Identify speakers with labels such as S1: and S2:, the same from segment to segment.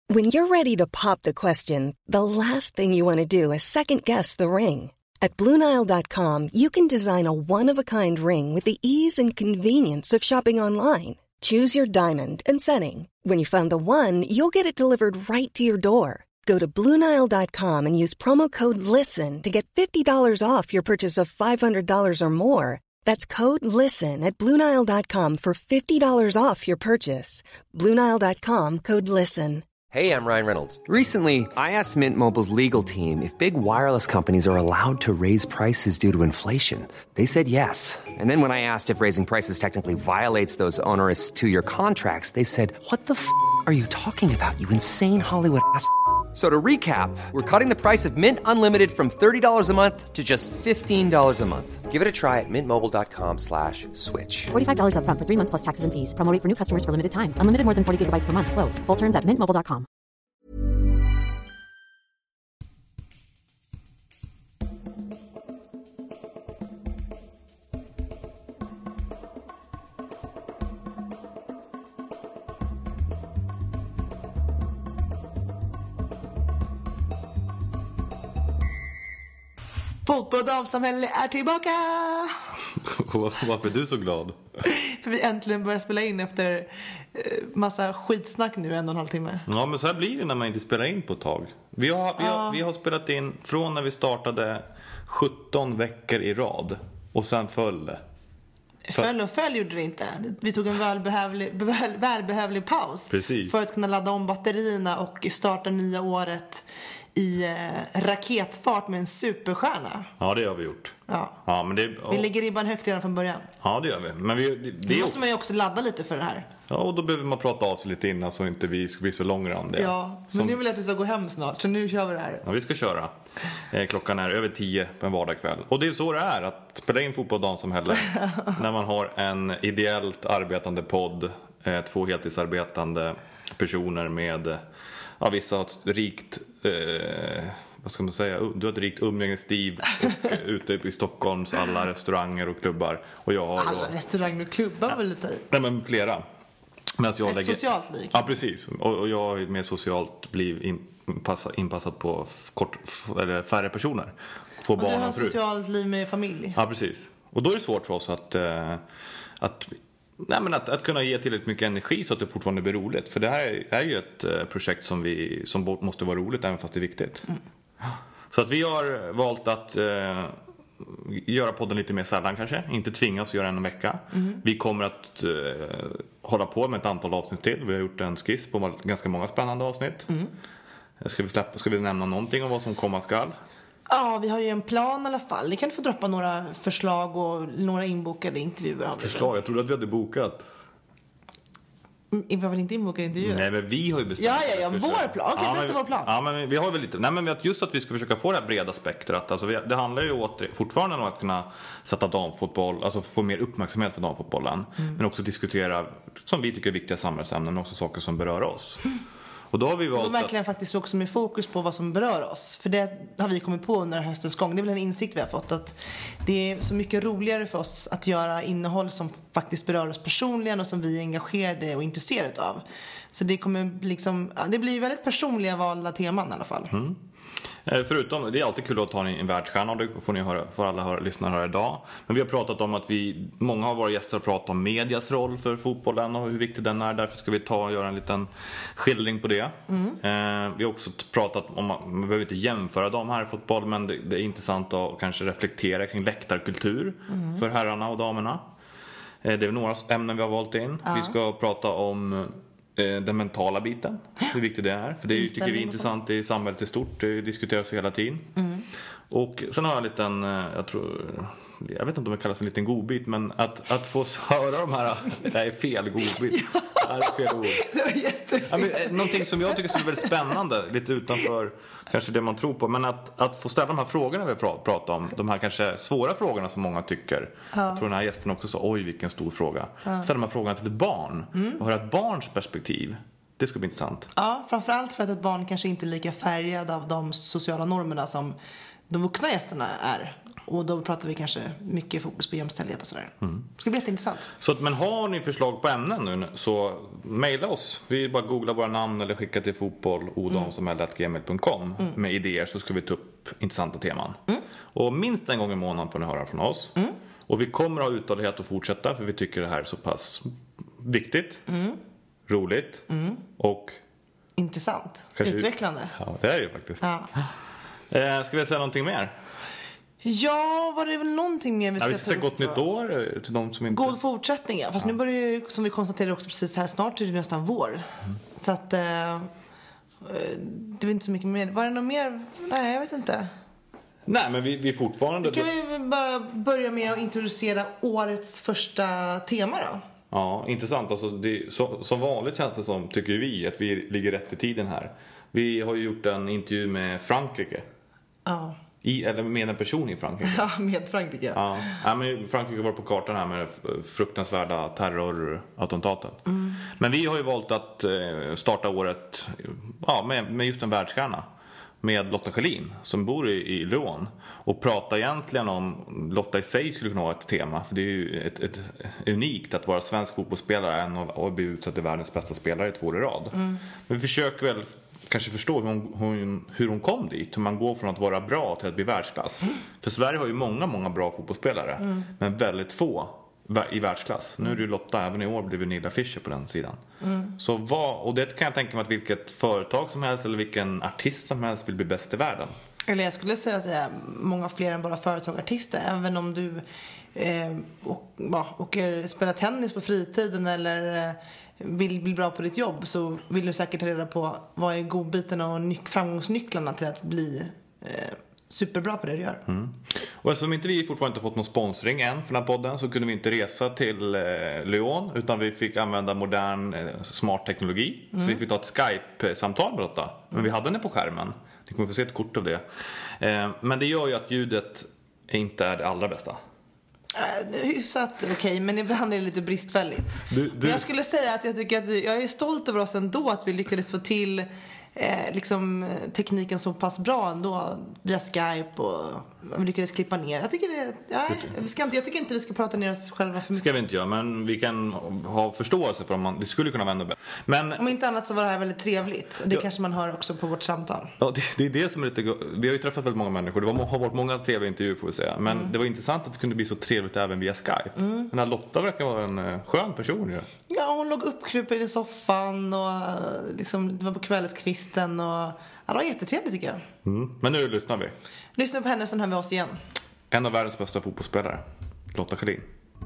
S1: When you're ready to pop the question, the last thing you want to do is second-guess the ring. At BlueNile.com, you can design a one-of-a-kind ring with the ease and convenience of shopping online. Choose your diamond and setting. When you find the one, you'll get it delivered right to your door. Go to BlueNile.com and use promo code LISTEN to get $50 off your purchase of $500 or more. That's code LISTEN at BlueNile.com for $50 off your purchase. BlueNile.com, code LISTEN.
S2: Hey, I'm Ryan Reynolds. Recently, I asked Mint Mobile's legal team if big wireless companies are allowed to raise prices due to inflation. They said yes. And then when I asked if raising prices technically violates those onerous two-year contracts, they said, "What the f*** are you talking about, you insane Hollywood ass?" So to recap, we're cutting the price of Mint Unlimited from $30 a month to just $15 a month. Give it a try at mintmobile.com/switch.
S3: $45 up front for 3 months plus taxes and fees. Promo rate for new customers for limited time. Unlimited more than 40 gigabytes per month. Slows full terms at mintmobile.com.
S4: Fotboll och damsamhälle är tillbaka!
S5: Varför är du så glad?
S4: För vi äntligen börjar spela in efter massa skitsnack nu, 1,5 timme.
S5: Ja, men så här blir det när man inte spelar in på ett tag. Vi har spelat in från när vi startade 17 veckor i rad. Och sen föll det.
S4: Föll gjorde det inte. Vi tog en välbehövlig paus.
S5: Precis.
S4: För att kunna ladda om batterierna och starta nya året i raketfart med en superstjärna.
S5: Ja, det har vi gjort.
S4: Ja, men vi lägger ribban högt redan från början.
S5: Ja, det gör vi. Men
S4: det måste man ju också ladda lite för det här.
S5: Ja, och då behöver man prata av sig lite innan så inte vi ska bli så långrandiga.
S4: Ja, men nu vill jag att vi ska gå hem snart, så nu kör vi det här.
S5: Ja, vi ska köra. Klockan är över 10 på en vardagskväll. Och det är så det är att spela in Fotboll och damsamhälle när man har en ideellt arbetande podd, 2 heltidsarbetande personer med vissa har ett rikt vad ska man säga, du har ett rikt umgängesliv ute i Stockholms alla restauranger och klubbar, och jag har
S4: alla restauranger och klubbar väl lite.
S5: Nej, men flera. Men jag lägger
S4: socialt liv.
S5: Ja, precis. Och jag har ju mer socialt liv inpassat på färre personer. 2 barn och
S4: du har
S5: fru.
S4: Socialt liv med familj.
S5: Ja, precis. Och då är det svårt för oss att kunna ge tillräckligt mycket energi så att det fortfarande blir roligt. För det här är ju ett projekt som måste vara roligt även fast det är viktigt. Mm. Så att vi har valt att göra podden lite mer sällan kanske. Inte tvinga oss att göra en vecka. Mm. Vi kommer att hålla på med ett antal avsnitt till. Vi har gjort en skiss på ganska många spännande avsnitt. Mm. Ska vi nämna någonting om vad som komma skall?
S4: Ja, vi har ju en plan i alla fall. Ni kan få droppa några förslag och några inbokade intervjuer.
S5: Förslag? Jag trodde att vi hade bokat.
S4: Vi har väl inte inbokade intervjuer?
S5: Nej, men vi har ju bestämt.
S4: Ja, vår plan. Okej, berätta vår plan.
S5: Ja, men vi har väl lite. Nej, men just att vi ska försöka få det här breda spektrat. Alltså det handlar ju fortfarande om att kunna sätta damfotboll, alltså få mer uppmärksamhet för damfotbollen. Mm. Men också diskutera, som vi tycker är viktiga samhällsämnen, men också saker som berör oss. Och då har vi valt
S4: och verkligen faktiskt också med fokus på vad som berör oss. För det har vi kommit på under höstens gång. Det är väl en insikt vi har fått, att det är så mycket roligare för oss att göra innehåll som faktiskt berör oss personligen och som vi är engagerade och intresserade av. Så det kommer liksom, det blir väldigt personliga valda teman i alla fall.
S5: Mm. Förutom, det är alltid kul att ta en världsstjärna, och det får ni höra, för alla lyssnare här idag. Men vi har pratat om att många av våra gäster har pratat om medias roll för fotbollen och hur viktig den är. Därför ska vi göra en liten skildring på det. Mm. Vi har också pratat om, man behöver inte jämföra dem här i fotboll, men det är intressant att kanske reflektera kring läktarkultur för herrarna och damerna. Det är några ämnen vi har valt in. Vi ska prata om den mentala biten, hur viktigt det är. För det tycker vi är intressant i samhället i stort. Det diskuteras hela tiden. Mm. Och sen har jag en liten, jag vet inte om det kallas en liten godbit, men att få höra de här, det är fel godbit. Det är fel ord.
S4: Det var jättefel.
S5: Någonting som jag tycker är väldigt spännande, lite utanför kanske det man tror på, men att få ställa de här frågorna vi pratar om, de här kanske svåra frågorna som många tycker. Jag tror den här gästen också sa, oj vilken stor fråga. Ställa de här frågorna till ett barn och höra ett barns perspektiv. Det ska bli intressant.
S4: Ja, framförallt för att ett barn kanske inte är lika färgad av de sociala normerna som de vuxna gästerna är. Och då pratar vi kanske mycket fokus på jämställdhet och sådär. Det ska bli jätteintressant.
S5: Så, men har ni förslag på ämnen nu så mejla oss. Vi bara googlar våra namn eller skicka till fotboll.gmail.com med idéer, så ska vi ta upp intressanta teman. Och minst en gång i månaden får ni höra från oss. Och vi kommer ha uthållighet att fortsätta, för vi tycker det här är så pass viktigt, roligt och
S4: intressant,
S5: kanske
S4: utvecklande.
S5: Ja, det är det ju faktiskt.
S4: Ja.
S5: Ska vi säga någonting mer?
S4: Ja, var det väl någonting mer vi ska
S5: vi ska säga gott nytt år till de som inte...
S4: God fortsättning, ja. Fast nu börjar ju, som vi konstaterade också precis här, snart är det nästan vår. Så att det är inte så mycket mer. Var det något mer? Nej, jag vet inte.
S5: Nej, men vi fortfarande...
S4: Ska vi bara börja med att introducera årets första tema då?
S5: Ja, intressant. Alltså, som vanligt känns det som, tycker vi, att vi ligger rätt i tiden här. Vi har ju gjort en intervju med Frankrike.
S4: Ja.
S5: Eller med en person i Frankrike.
S4: Ja, med Frankrike.
S5: Ja, men Frankrike var på kartan här med fruktansvärda terrorattentaten. Men vi har ju valt att starta året med just en världsstjärna. Med Lotta Schelin som bor i Lyon. Och prata egentligen om, Lotta i sig skulle kunna ha ett tema. För det är ju ett unikt att vara svensk fotbollsspelare och bli utsatt till världens bästa spelare i 2 år i rad. Men vi försöker väl kanske förstå hur hon kom dit. Hur man går från att vara bra till att bli världsklass. För Sverige har ju många bra fotbollsspelare. Men väldigt få i världsklass. Nu är det ju Lotta, även i år blev Nilla Fischer på den sidan. Så och det kan jag tänka mig att vilket företag som helst eller vilken artist som helst vill bli bäst i världen.
S4: Eller jag skulle säga många fler än bara företag och artister. Även om du spelar tennis på fritiden eller vill bli bra på ditt jobb, så vill du säkert ta reda på vad är godbiten och framgångsnycklarna till att bli superbra på det du gör.
S5: Och eftersom inte vi fortfarande inte fått någon sponsring än för den här podden, så kunde vi inte resa till Lyon, utan vi fick använda modern smart teknologi. Så vi fick ta ett Skype-samtal med Lotta. Men vi hade henne på skärmen. Ni kommer få se ett kort av det. Men det gör ju att ljudet inte är det allra bästa.
S4: Hyfsat okej, men ibland är det lite bristfälligt. Men jag skulle säga att jag tycker att jag är stolt över oss ändå, att vi lyckades få till tekniken så pass bra ändå via Skype, och vi lyckades klippa ner. Jag tycker jag tycker inte vi ska prata ner oss själva för mycket.
S5: Ska vi inte göra, men vi kan ha förståelse för om det skulle kunna vända bättre. Men
S4: om inte annat så var det här väldigt trevligt, och det kanske man hör också på vårt samtal.
S5: Ja, det är det som är lite... Vi har ju träffat väldigt många människor. Det har varit många trevliga intervjuer, får vi säga. Men det var intressant att det kunde bli så trevligt även via Skype. Den här Lotta verkar vara en skön person ju.
S4: Ja, hon låg uppkrupen i soffan och det var på kvällskvisten, och det var jättetrevligt tycker jag.
S5: Men nu lyssnar vi.
S4: Lyssna på henne, sen hör vi oss igen.
S5: En av världens bästa fotbollsspelare, Lotta Schelin.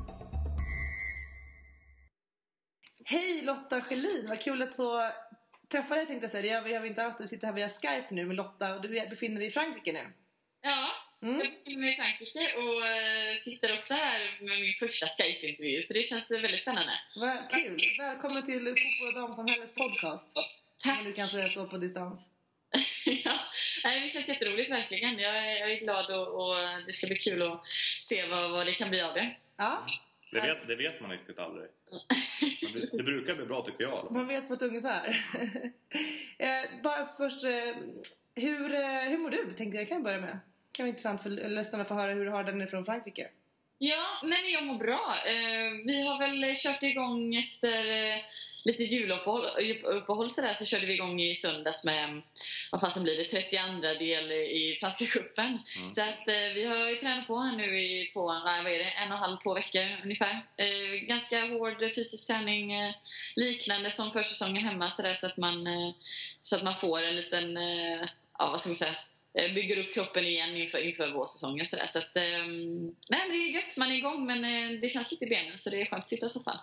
S4: Hej Lotta Schelin, vad kul att få träffa dig, tänkte jag säga. Jag vet inte alls, du sitter här via Skype nu med Lotta, och du befinner dig i Frankrike nu.
S6: Ja, jag befinner mig i Frankrike och sitter också här med min första Skype-intervju, så det känns väldigt spännande.
S4: Vad kul, välkommen till Fotboll och damsamhällets podcast.
S6: Tack.
S4: Men du kan säga så på distans.
S6: Ja, det känns jätteroligt verkligen. Jag är glad och det ska bli kul att se vad det kan bli av det.
S4: Ja.
S5: Det vet man riktigt aldrig. Det brukar bli bra, tycker jag.
S4: Man vet på ett ungefär. Bara först, hur mår du? Tänkte jag kan börja med. Det kan vara intressant för lyssnarna att få höra hur du har den från Frankrike. Ja,
S6: men jag mår bra. Vi har väl kört igång efter lite juluppehåll så körde vi igång i söndags med, vad fasen blir det, 32:a del i Franska cupen. Så att vi har ju tränat på här nu i 1,5-2 veckor ungefär. Ganska hård fysisk träning, liknande som försäsongen hemma så att man får en liten, vad ska man säga, bygger upp kroppen igen inför vårsäsongen så att men det är gött, man är igång, men det känns lite i benen, så det är skönt att sitta i soffan.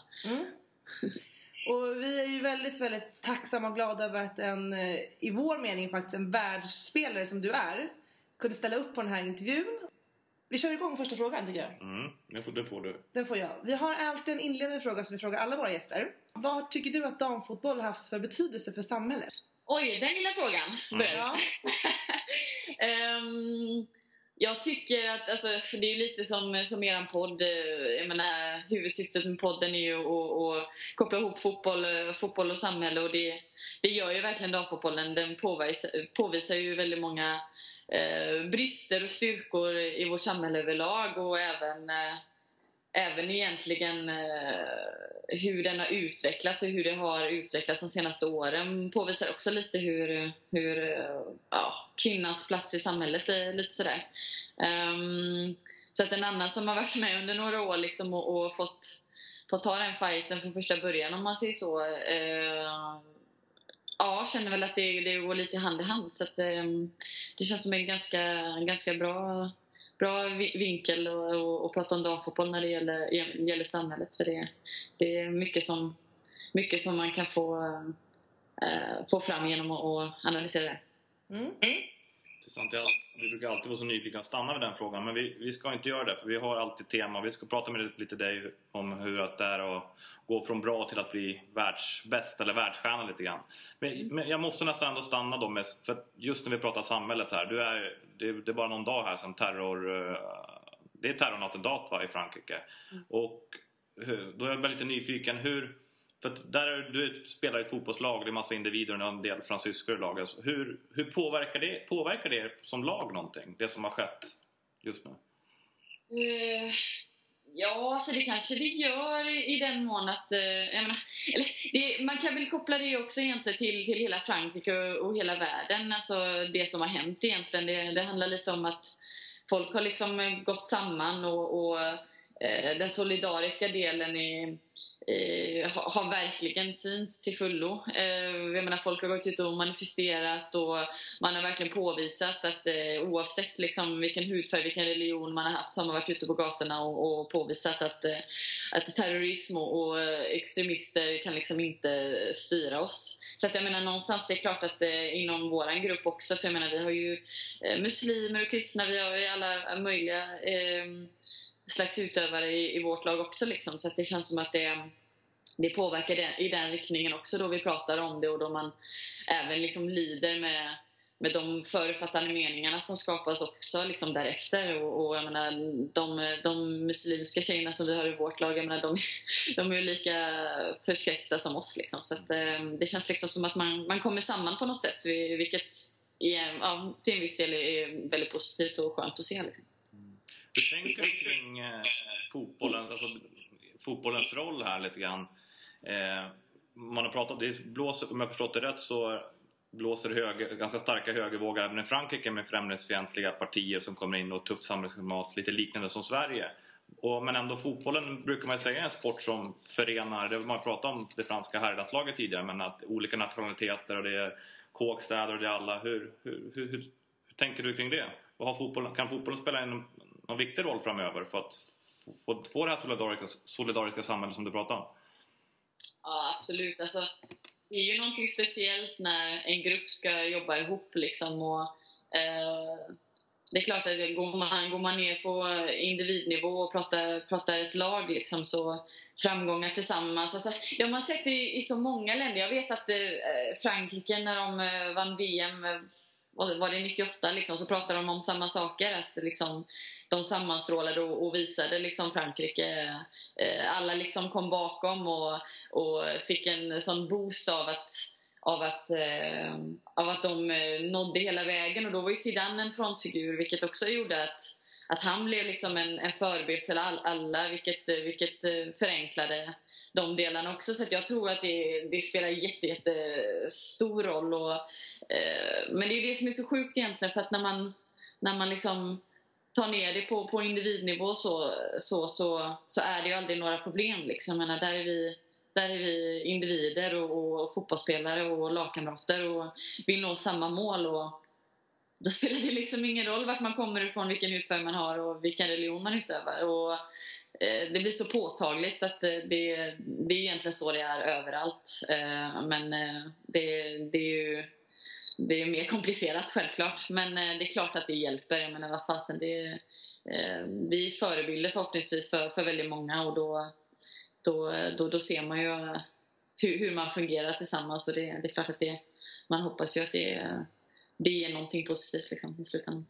S4: Och vi är ju väldigt, väldigt tacksamma och glada över att i vår mening faktiskt en världsspelare som du är kunde ställa upp på den här intervjun. Vi kör igång första frågan, tycker jag.
S5: Det får du.
S4: Den får jag. Vi har alltid en inledande fråga som vi frågar alla våra gäster. Vad tycker du att damfotboll har haft för betydelse för samhället?
S6: Oj, den lilla frågan.
S4: Ja.
S6: Jag tycker att för det är lite som eran podd. Jag menar, huvudsyftet med podden är ju att koppla ihop fotboll och samhälle, och det gör ju verkligen damfotbollen. Den påvisar ju väldigt många brister och styrkor i vårt samhälle överlag, och även egentligen hur den har utvecklats och hur det har utvecklats de senaste åren påvisar också lite hur kvinnans plats i samhället är lite sådär. Så att en annan som har varit med under några år liksom och fått ta den fighten från första början, om man säger så, känner väl att det går lite hand i hand. Så att det känns som en ganska bra vinkel och prata om damfotboll när det gäller samhället. Så det är mycket som man kan få fram genom att analysera det.
S5: Vi brukar alltid vara så nyfikna att stanna vid den frågan, men vi ska inte göra det, för vi har alltid tema. Vi ska prata med lite dig om hur det är att gå från bra till att bli världsbäst eller världsstjärna lite grann. Men jag måste nästan ändå stanna då med, för just när vi pratar samhället här, det är bara någon dag här som det är terrorattentat i Frankrike. Och då är jag lite nyfiken, för att du spelar i ett fotbollslag, det är massa individer och en del fransyskor i laget. Alltså, hur påverkar det som lag någonting, det som har skett just nu?
S6: Så det kanske det gör i den mån att man kan väl koppla det också egentligen till hela Frankrike och hela världen. Alltså det som har hänt egentligen, det handlar lite om att folk har liksom gått samman och den solidariska delen har verkligen syns till fullo. Jag menar, folk har gått ut och manifesterat, och man har verkligen påvisat att oavsett liksom vilken hudfärg, vilken religion man har haft, så har man varit ute på gatorna och påvisat att terrorism och extremister kan liksom inte styra oss. Så att jag menar, någonstans det är klart att inom våran grupp också, för jag menar, vi har ju muslimer och kristna, vi har ju alla möjliga slags utövare i vårt lag också liksom. Så att det känns som att det påverkar i den riktningen också då vi pratar om det, och då man även liksom lider med de förutfattade meningarna som skapas också liksom därefter. Och jag menar, de muslimska tjejerna som vi har i vårt lag, jag menar, de är ju lika förskräckta som oss liksom. Så att det känns liksom som att man kommer samman på något sätt, vilket till en viss del är väldigt positivt och skönt att se liksom.
S5: Hur tänker du kring fotbollens roll här lite grann? Man har pratat, det blåser, om jag förstått det rätt, så blåser det ganska starka högervågor även i Frankrike med främlingsfientliga partier som kommer in och tufft samhällsklimat, lite liknande som Sverige. Men ändå, fotbollen brukar man säga är en sport som förenar, det man pratat om det franska herrlandslaget tidigare, men att olika nationaliteter, och det är kåkstäder och det är alla. Hur tänker du kring det? Och kan fotbollen spela någon viktig roll framöver för att få det här solidariska samhället som du pratar om?
S6: Ja, absolut. Alltså, det är ju någonting speciellt när en grupp ska jobba ihop liksom, och det är klart att går man ner på individnivå och pratar ett lag liksom, så framgångar tillsammans. Alltså, man har sett det i så många länder. Jag vet att Frankrike, när de vann VM, var det 98 liksom, så pratade de om samma saker, att liksom de sammanstrålade och visade liksom Frankrike. Alla liksom kom bakom och fick en sån boost av att de nådde hela vägen. Och då var ju Zidane en frontfigur, vilket också gjorde att han blev liksom en förebild för alla, vilket förenklade de delarna också. Så att jag tror att det spelar jättestor roll. Men det är det som är så sjukt egentligen, för att när man liksom tar ner det på individnivå så är det ju aldrig några problem liksom. Jag menar, där är vi individer och fotbollsspelare och lagkamrater och vill nå samma mål, och då spelar det liksom ingen roll vart man kommer ifrån, vilken hudfärg man har och vilken religion man utövar. Och det blir så påtagligt att det är egentligen så det är överallt. Men det är mer komplicerat självklart, men det är klart att det hjälper. Jag menar, vad fasen, vi är förebilder förhoppningsvis för väldigt många, och då ser man ju hur man fungerar tillsammans, och det är klart att man hoppas ju att det är någonting positivt liksom, i slutändan.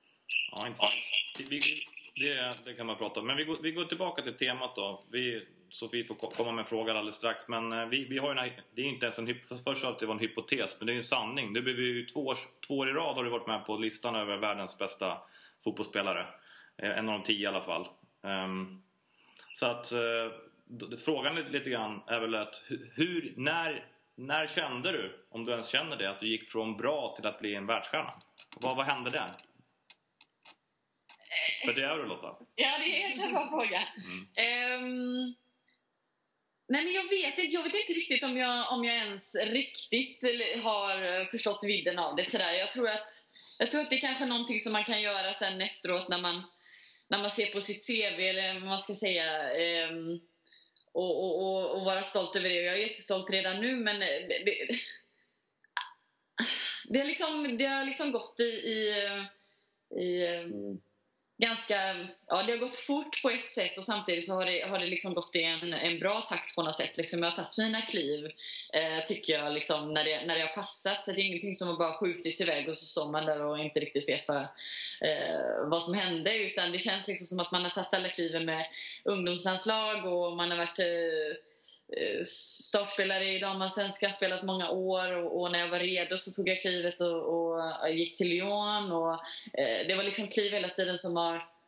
S5: Ja, intressant. Det kan man prata om. Men vi går tillbaka till temat då. Sofie får komma med en fråga alldeles strax. Men vi har ju det är inte ens först att det var en hypotes, men det är ju en sanning. Det blir ju 2 år i rad har du varit med på listan över världens bästa fotbollsspelare. En av de 10 i alla fall. Så att frågan lite grann är väl att när kände du, om du ens känner det, att du gick från bra till att bli en världsstjärna? Vad hände där? För det är du, Lotta.
S6: Ja, det är en bra fråga. Nej, men jag vet inte riktigt om jag ens riktigt har förstått vidden av det sådär. Jag tror att det är kanske någonting som man kan göra sen efteråt när man ser på sitt CV, eller vad man ska säga, och vara stolt över det. Jag är jättestolt redan nu, men det har liksom gått i ganska, ja, det har gått fort på ett sätt, och samtidigt så har det liksom gått i en bra takt på något sätt. Liksom jag har tagit mina kliv, tycker jag, liksom, när det har passat. Så det är ingenting som har bara skjutit iväg och så står man där och inte riktigt vet vad som hände, utan det känns liksom som att man har tagit alla kliven med ungdomslandslag, och man har varit startspelare i damallsvenskan, spelat många år, och när jag var redo så tog jag klivet och gick till Lyon, och det var liksom kliv hela tiden som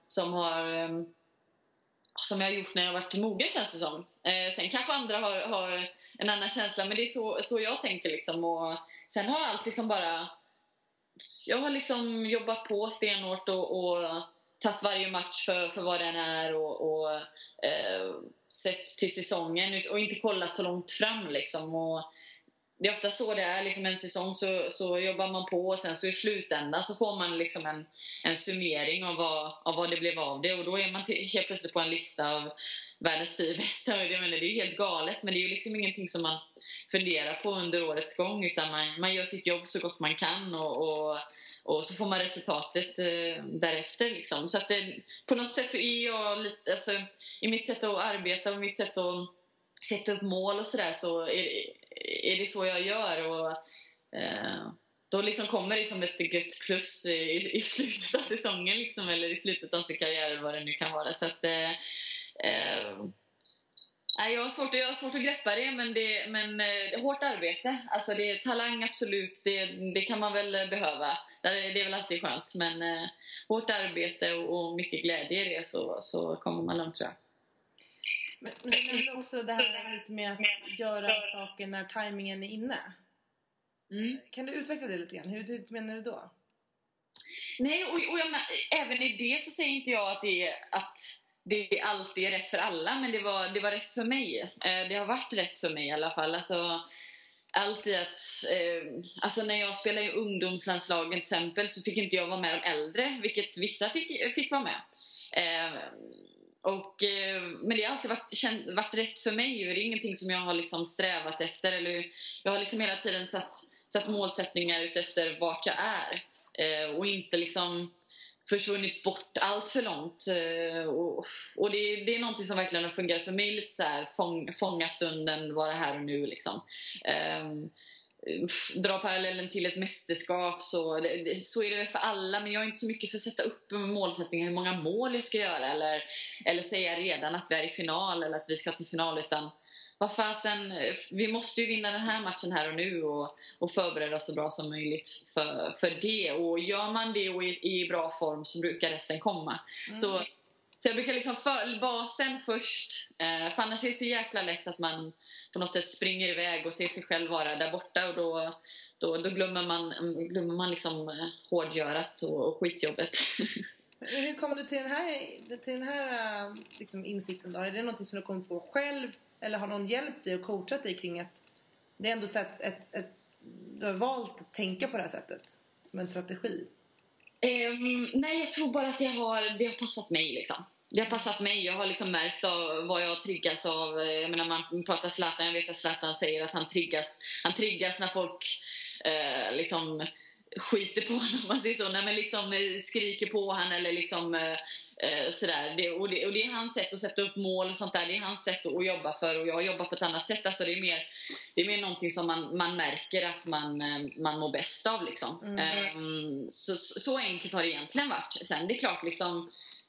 S6: jag har gjort när jag har varit mogen, känns det som. Sen kanske andra har en annan känsla, men det är så jag tänker liksom. Och sen har allt liksom bara, jag har liksom jobbat på stenhårt och tagit varje match för vad den är, och sett till säsongen och inte kollat så långt fram liksom. Och det är ofta så det är liksom, en säsong så jobbar man på, och sen så i slutändan så får man liksom en summering av vad det blev av det, och då är man helt plötsligt på en lista av världens 10 bästa. Jag menar, det är ju helt galet, men det är ju liksom ingenting som man funderar på under årets gång, utan man gör sitt jobb så gott man kan, och så får man resultatet därefter liksom. Så att på något sätt så är jag lite, alltså, i mitt sätt att arbeta och mitt sätt att sätta upp mål och sådär, så är det så jag gör, och då liksom kommer det som ett gött plus i slutet av säsongen liksom, eller i slutet av sin karriär, vad det nu kan vara. Så att jag har svårt att greppa det, men hårt arbete, alltså det är talang, absolut, det kan man väl behöva. Det är väl alltid skönt, men hårt arbete och mycket glädje i det, så kommer man långt, tror jag.
S4: Men du nämnde också det här lite med att göra saker när tajmingen är inne. Kan du utveckla det lite grann? Hur menar du då?
S6: Nej, och även i det så säger inte jag att det alltid är rätt för alla, men det var rätt för mig. Det har varit rätt för mig i alla fall. Alltså, alltid att alltså när jag spelade i ungdomslandslagen till exempel, så fick inte jag vara med de äldre, vilket vissa fick vara med. Men det har alltid varit rätt för mig. Det är ingenting som jag har liksom strävat efter, eller jag har liksom hela tiden satt målsättningar ut efter vart jag är, och inte liksom försvunnit bort allt för långt, och det är någonting som verkligen har fungerat för mig, lite så här, fånga stunden, vara här och nu liksom. Dra parallellen till ett mästerskap, så är det väl för alla, men jag är inte så mycket för att sätta upp målsättningar, hur många mål jag ska göra, eller säga redan att vi är i final, eller att vi ska till final, utan vad fasen, vi måste ju vinna den här matchen här och nu, och förbereda oss så bra som möjligt för det, och gör man det och i bra form, så brukar resten komma. Så jag brukar liksom basen först, för annars är det så jäkla lätt att man på något sätt springer iväg och ser sig själv vara där borta, och då glömmer man liksom hårdgörat och skitjobbet.
S4: Hur kom du till den här liksom insikten då? Är det något som du kommit på själv, eller har någon hjälpt dig och coachat dig kring att det är ändå du har valt att tänka på det här sättet som en strategi?
S6: Nej, jag tror bara att det har passat mig liksom. Det har passat mig. Jag har liksom märkt av vad jag triggas av. Jag menar, man pratar Zlatan. Jag vet att Zlatan säger att han triggas när folk liksom skiter på honom, man säger så. Nej, men liksom skriker på han, eller liksom sådär. Det är hans sätt att sätta upp mål och sånt där. Det är hans sätt att jobba för, och jag jobbar på ett annat sätt. Alltså det är mer någonting som man märker att man mår bäst av liksom. Så enkelt har det egentligen varit. Sen det är klart liksom,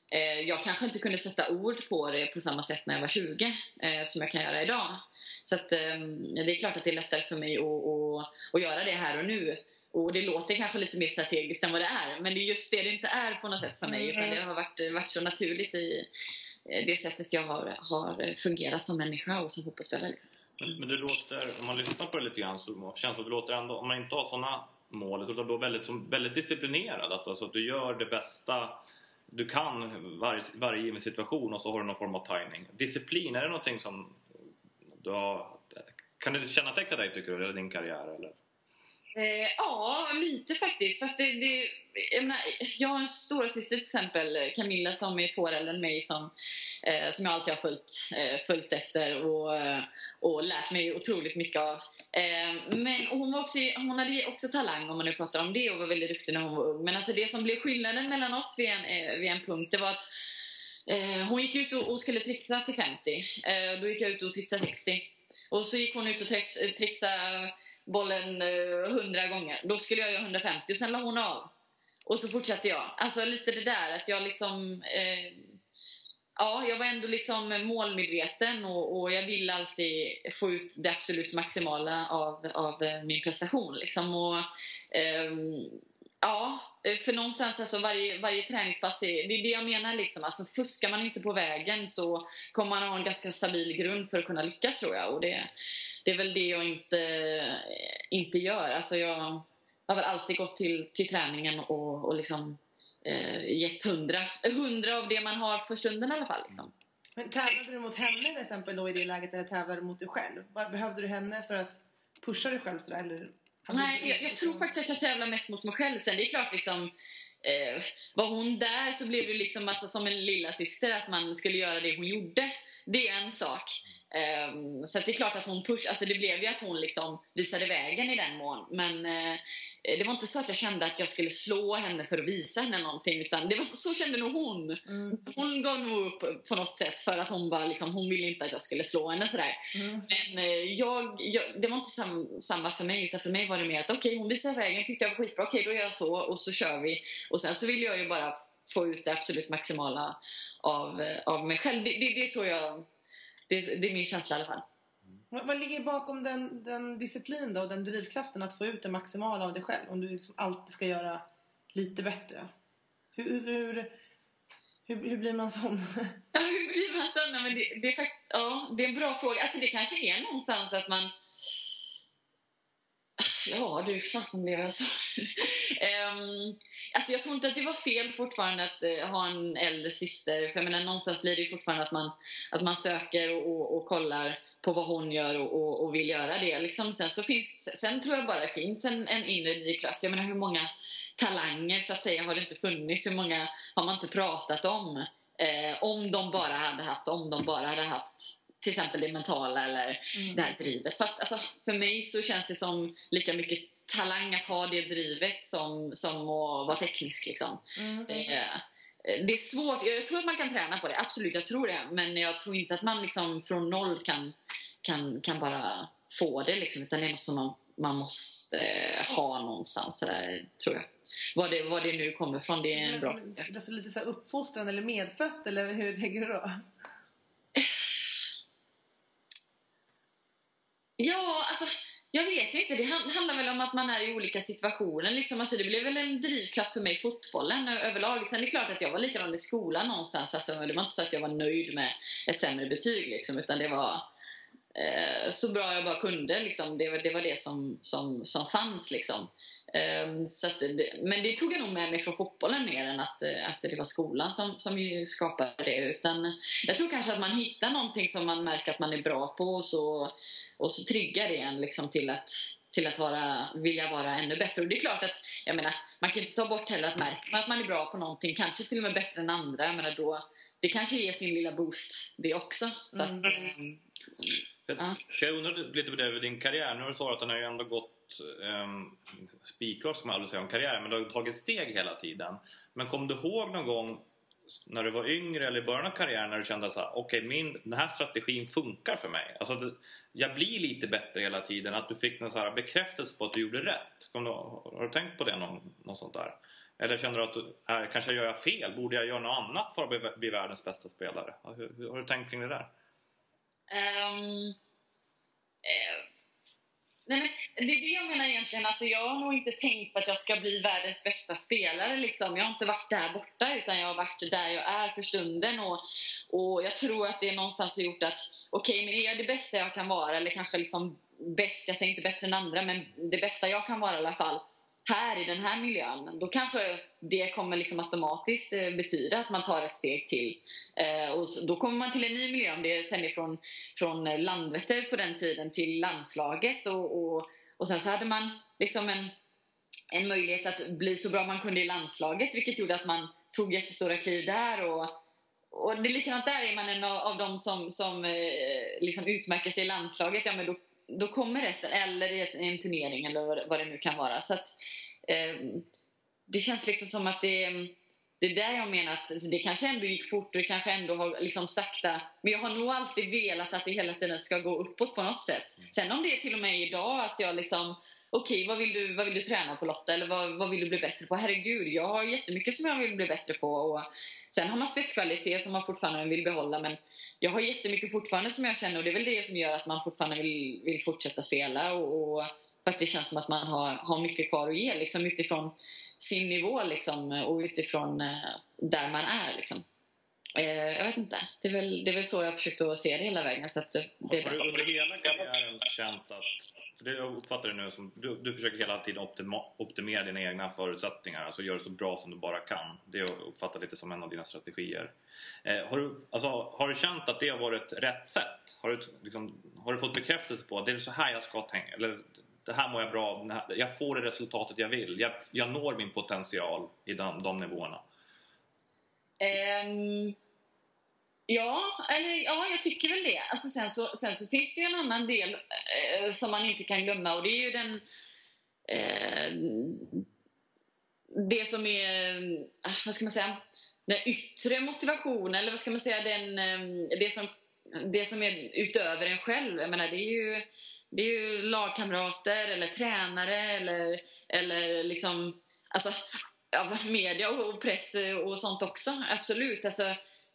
S6: jag kanske inte kunde sätta ord på det på samma sätt när jag var 20 som jag kan göra idag. Så att, det är klart att det är lättare för mig att göra det här och nu. Och det låter kanske lite mer strategiskt än vad det är. Men det är just det inte är på något sätt för mig. Utan det har varit så naturligt i det sättet jag har fungerat som människa och som fotbollsspelare. Liksom.
S5: Men det låter, om man lyssnar på det lite grann så känns det att det låter ändå, om man inte har sådana mål, utan då väldigt disciplinerad. Alltså att du gör det bästa du kan varje given situation och så har du någon form av timing. Disciplin, är det någonting som du har, kan du känneteckna dig tycker du, eller din karriär eller?
S6: Ja, lite faktiskt. För att jag har en stora syster till exempel, Camilla, som är 2 år äldre än mig, som jag alltid har följt efter och lärt mig otroligt mycket av. Men hon hade också talang, om man nu pratar om det, och var väldigt duktig när hon var ung. Men alltså det som blev skillnaden mellan oss vid en punkt, det var att hon gick ut och skulle trixa till 50. Då gick jag ut och trixade 60. Och så gick hon ut och trixade bollen 100 gånger. Då skulle jag göra 150 och sen la hon av. Och så fortsatte jag. Alltså lite det där att jag liksom jag var ändå liksom målmedveten och jag ville alltid få ut det absolut maximala av min prestation liksom. Och för någonstans alltså varje träningspass det är det jag menar liksom. Alltså fuskar man inte på vägen så kommer man ha en ganska stabil grund för att kunna lyckas, tror jag. Och det är väl det jag inte gör. Alltså jag har väl alltid gått till träningen och liksom gett 100 av det man har för stunden i alla fall liksom.
S4: Men tävlade du mot henne till exempel då i det läget, eller tävlade du mot dig själv? Behövde du henne för att pusha dig själv sådär, eller?
S6: Nej, jag tror faktiskt att jag tävlar mest mot mig själv. Sen det är klart liksom var hon där så blev det liksom alltså, som en lilla syster att man skulle göra det hon gjorde. Det är en sak. Så att det är klart att hon alltså det blev ju att hon liksom visade vägen i den mån. Men det var inte så att jag kände att jag skulle slå henne för att visa henne någonting, utan det var så kände nog hon. Hon gav nog upp på något sätt för att hon bara liksom, hon ville inte att jag skulle slå henne sådär. Men det var inte samma för mig, utan för mig var det mer att okej, hon visade vägen, tyckte jag var skitbra, okej, då gör jag så och så kör vi. Och sen så vill jag ju bara få ut det absolut maximala av mig själv. Det är så jag... Det är min känsla i alla fall.
S4: Vad ligger bakom den disciplinen då, och den drivkraften att få ut det maximala av dig själv, om du liksom alltid ska göra lite bättre? Hur blir man sån?
S6: Ja, hur blir man sån? Men det är faktiskt, det är en bra fråga. Alltså det kanske är någonstans att man... Ja, du fasen blev jag så. Alltså jag tror inte att det var fel fortfarande att ha en äldre syster. För jag menar, någonstans blir det fortfarande att man söker och kollar på vad hon gör och vill göra det. Liksom. Sen tror jag bara det finns en inre drivkraft. Jag menar, hur många talanger så att säga har det inte funnits? Hur många har man inte pratat om? Om de bara hade haft till exempel det mentala eller det här drivet. Fast alltså, för mig så känns det som lika mycket talang att ha det drivet som att vara teknisk liksom. Det är svårt. Jag tror att man kan träna på det. Absolut, jag tror det. Men jag tror inte att man liksom från noll kan bara få det liksom. Utan det är något som man måste ha någonstans där, tror jag. Vad det nu kommer från, det är en bra...
S4: Det är lite så här uppfostran eller medfött, eller hur tänker du då?
S6: Ja, alltså... Jag vet inte, det handlar väl om att man är i olika situationer liksom. Alltså det blev väl en drivkraft för mig, fotbollen överlag. Sen är det klart att jag var likadan i skolan någonstans, alltså, det var inte så att jag var nöjd med ett sämre betyg liksom, utan det var så bra jag bara kunde liksom. Det var det som fanns liksom. Så att men det tog jag nog med mig från fotbollen mer än att det var skolan som ju skapade det. Utan jag tror kanske att man hittar någonting som man märker att man är bra på, och så triggar det en liksom till att vilja vara ännu bättre. Och det är klart att, jag menar, man kan inte ta bort heller att märka att man är bra på någonting, kanske till och med bättre än andra. Jag menar, då, det kanske ger sin lilla boost det också. Så att,
S5: Jag undrar lite på det över din karriär. Nu har du svarat att den har ju ändå gått spikrak, som man aldrig säger om karriär, men du har tagit steg hela tiden. Men kom du ihåg någon gång när du var yngre eller i början av karriären när du kände så här, okej, den här strategin funkar för mig. Alltså jag blir lite bättre hela tiden. Att du fick någon så här bekräftelse på att du gjorde rätt. Har du tänkt på det något sånt där? Eller känner du att kanske gör jag fel? Borde jag göra något annat för att bli världens bästa spelare? Hur har du tänkt kring det där?
S6: Nej, men det är det jag menar egentligen. Alltså, jag har nog inte tänkt på att jag ska bli världens bästa spelare. Liksom. Jag har inte varit där borta, utan jag har varit där jag är för stunden. Och jag tror att det är någonstans har gjort att okej, men är jag det bästa jag kan vara, eller kanske liksom bäst, jag säger inte bättre än andra, men det bästa jag kan vara i alla fall här i den här miljön, då kanske det kommer liksom automatiskt betyda att man tar ett steg till. Och då kommer man till en ny miljö. Det är sen från Landvetter på den tiden till landslaget. Och sen så hade man liksom en möjlighet att bli så bra man kunde i landslaget, vilket gjorde att man tog jättestora kliv där. Och det är likadant där, är man en av dem som liksom utmärker sig i landslaget, ja, men då kommer resten, eller i en turnering eller vad det nu kan vara. Så att det känns liksom som att det är där jag menar att det kanske ändå gick fort, och det kanske ändå har liksom sakta, men jag har nog alltid velat att det hela tiden ska gå uppåt på något sätt. Sen om det är till och med idag att jag liksom okej, vad vill du träna på, Lotta? Eller vad vill du bli bättre på? Herregud, jag har jättemycket som jag vill bli bättre på. Och sen har man spetskvalitet som man fortfarande vill behålla, men jag har jättemycket fortfarande som jag känner, och det är väl det som gör att man fortfarande vill fortsätta spela, och för att det känns som att man har mycket kvar att ge liksom, utifrån sin nivå liksom, och utifrån där man är liksom. Jag vet inte, det är väl så jag har försökt att se det hela vägen, så att det
S5: har du under hela karriären känt att, för det jag uppfattar det nu som du försöker hela tiden optimera dina egna förutsättningar, alltså göra det så bra som du bara kan. Det jag uppfattar lite som en av dina strategier. Har du känt att det har varit rätt sätt? Har du fått bekräftelse på att det är så här jag ska tänka, eller det här mår jag bra av, jag får det resultatet jag vill, jag når min potential i de nivåerna?
S6: Ja, jag tycker väl det. Alltså sen så finns det ju en annan del som man inte kan glömma, och det är ju det som är, vad ska man säga, den yttre motivationen, eller vad ska man säga, det som är utöver en själv. Jag menar, det är ju lagkamrater eller tränare eller liksom, alltså, ja, media och press och sånt också, absolut. Alltså,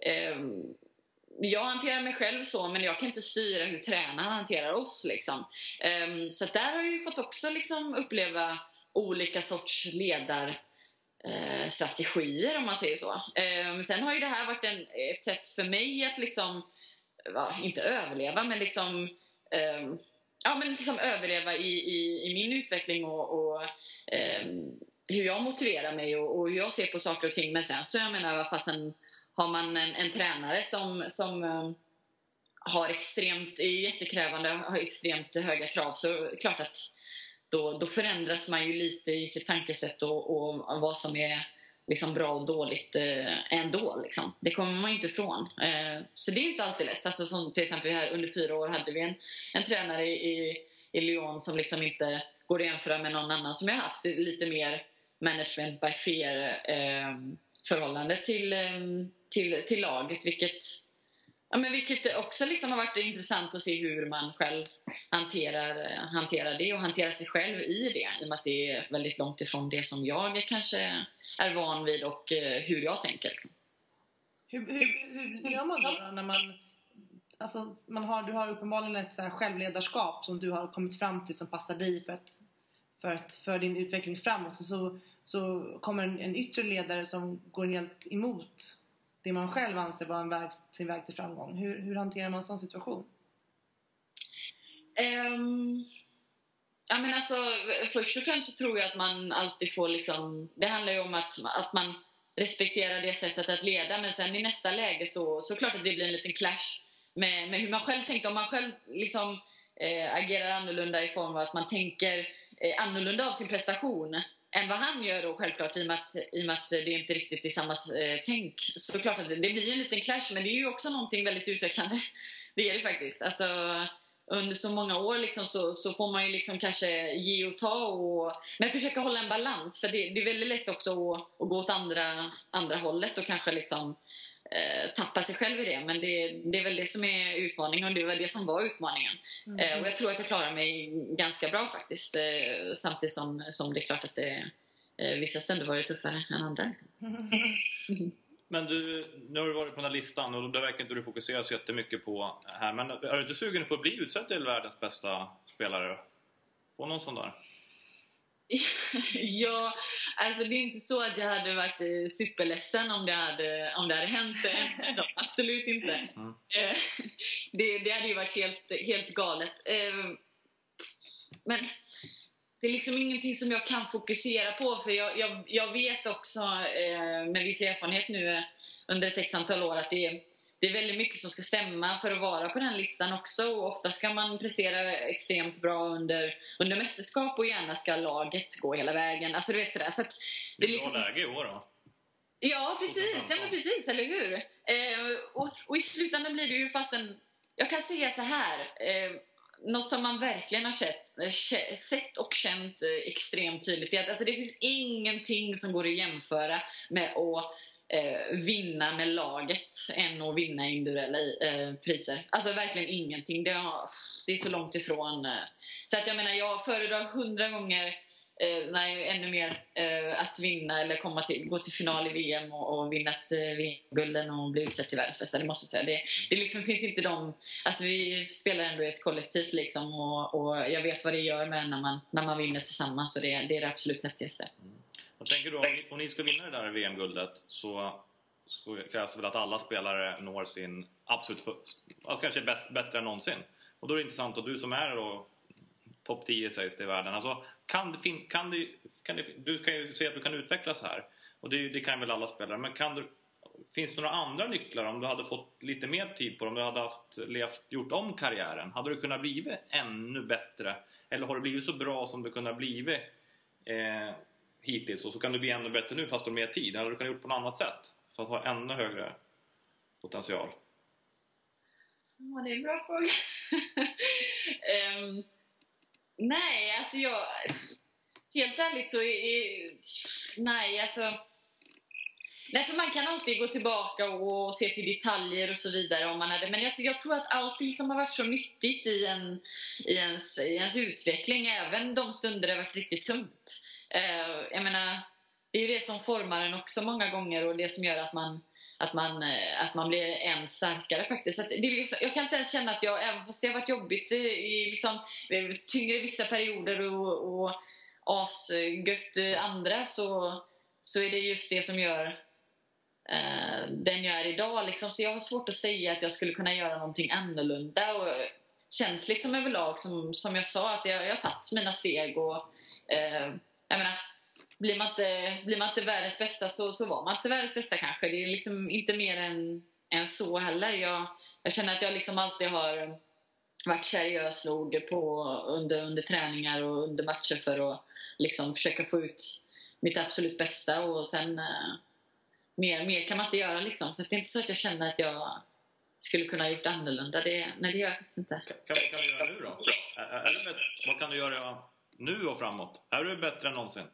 S6: jag hanterar mig själv så, men jag kan inte styra hur tränaren hanterar oss liksom. Så där har jag ju fått också liksom uppleva olika sorts ledarstrategier, om man säger så. Sen har ju det här varit ett sätt för mig att liksom, inte överleva, men liksom överleva i min utveckling och hur jag motiverar mig och hur jag ser på saker och ting. Men sen så, jag menar, har man en tränare som är jättekrävande, har extremt höga krav, så klart att då förändras man ju lite i sitt tankesätt och vad som är liksom bra och dåligt ändå liksom. Det kommer man inte ifrån. Så det är inte alltid lätt. Alltså, som till exempel här under 4 år hade vi en tränare i Lyon som liksom inte går att jämföra med någon annan som jag haft lite mer management by fear förhållande till laget, vilket också liksom har varit intressant att se hur man själv hanterar det och hanterar sig själv i det, i och med att det är väldigt långt ifrån det som jag kanske är van vid och hur jag tänker liksom.
S4: Hur gör man då när man, alltså, du har uppenbarligen ett så här självledarskap som du har kommit fram till som passar dig för din utveckling framåt, så kommer en yttre ledare som går helt emot det man själv anser vara sin väg till framgång. Hur hanterar man en sån situation?
S6: Ja, men alltså, först och främst så tror jag att man alltid får liksom, det handlar ju om att man respekterar det sättet att leda, men sen i nästa läge så klart att det blir en liten clash med hur man själv tänkte. Om man själv liksom agerar annorlunda i form av att man tänker annorlunda av sin prestation än vad han gör då, självklart, i och med att det inte riktigt är samma tänk, så klart att det blir en liten clash, men det är ju också någonting väldigt utvecklande. Det är det faktiskt. Alltså, under så många år liksom, så får man ju liksom kanske ge och ta men försöka hålla en balans, för det är väldigt lätt också att gå åt andra hållet och kanske liksom tappa sig själv i det, men det är väl det som är utmaningen, och det var det som var utmaningen. Och jag tror att jag klarar mig ganska bra faktiskt, samtidigt som det är klart att vissa stunder var det tuffare än andra liksom.
S5: Men nu har du varit på den här listan och det verkar inte du fokusera så jättemycket på här. Men är du inte sugen på att bli utsedd till världens bästa spelare? Få någon sån där?
S6: Ja, alltså det är inte så att jag hade varit superledsen om det hade hänt. Absolut inte. Det hade ju varit helt galet. Men det är liksom ingenting som jag kan fokusera på, för jag vet också med viss erfarenhet nu under ett x antal år att det är väldigt mycket som ska stämma för att vara på den listan också, och ofta ska man prestera extremt bra under mästerskap, och gärna ska laget gå hela vägen. Alltså du vet sådär. Så att
S5: det är liksom bra läge i år då.
S6: Ja, precis. Ja, men precis, eller hur? Och i slutändan blir det ju jag kan säga så här, något som man verkligen har sett och känt extremt tydligt är att alltså, det finns ingenting som går att jämföra med att vinna med laget än att vinna individuella priser. Alltså verkligen ingenting. Det är så långt ifrån. Så att jag menar, jag föredrar 100 gånger ännu mer att vinna eller gå till final i VM och vinna ett VM-gulden och bli utsedd till världens bästa. Det måste jag säga. Det liksom finns inte alltså vi spelar ändå i ett kollektivt liksom, och jag vet vad det gör med när man vinner tillsammans, och det är det absolut häftigaste.
S5: Jag tänker då, om ni ska vinna det där VM-guldet så krävs det väl att alla spelare når sin absolut kanske bättre än någonsin. Och då är det intressant att du som är då topp 10 sägs det i världen. Alltså, du kan ju se att du kan utvecklas här. Och det kan väl alla spelare. Men finns det några andra nycklar om du hade fått lite mer tid på dem? Om du hade gjort om karriären? Hade du kunnat blivit ännu bättre? Eller har det blivit så bra som du kunnat blivit hittills? Och så kan du bli ännu bättre nu fast du har mer tid. Hade du kunnat gjort på något annat sätt? Så att ha ännu högre potential.
S6: Ja, det är en bra fråga. Nej, alltså helt ärligt så nej, för man kan alltid gå tillbaka och se till detaljer och så vidare om man hade, men alltså, jag tror att allting som har varit så nyttigt i ens utveckling, även de stunder det har varit riktigt tungt, jag menar, det är ju det som formar en också många gånger, och det som gör att man blir än starkare faktiskt. Så jag kan inte ens känna att även fast det har varit jobbigt liksom, tyngre vissa perioder och asgött andra, så är det just det som gör den jag är idag liksom. Så jag har svårt att säga att jag skulle kunna göra någonting annorlunda, och känns liksom överlag som jag sa att jag har tagit mina steg, och jag menar, blir man inte världens bästa så var man inte världens bästa kanske. Det är liksom inte mer än så heller. Jag känner att jag liksom alltid har varit seriös nog under träningar och under matcher för att liksom försöka få ut mitt absolut bästa, och sen mer kan man inte göra liksom. Så det är inte så att jag känner att jag skulle kunna ha gjort annorlunda. Det gör jag faktiskt inte.
S5: Vad kan du göra nu då? Vad kan du göra nu och framåt? Är du bättre än någonsin?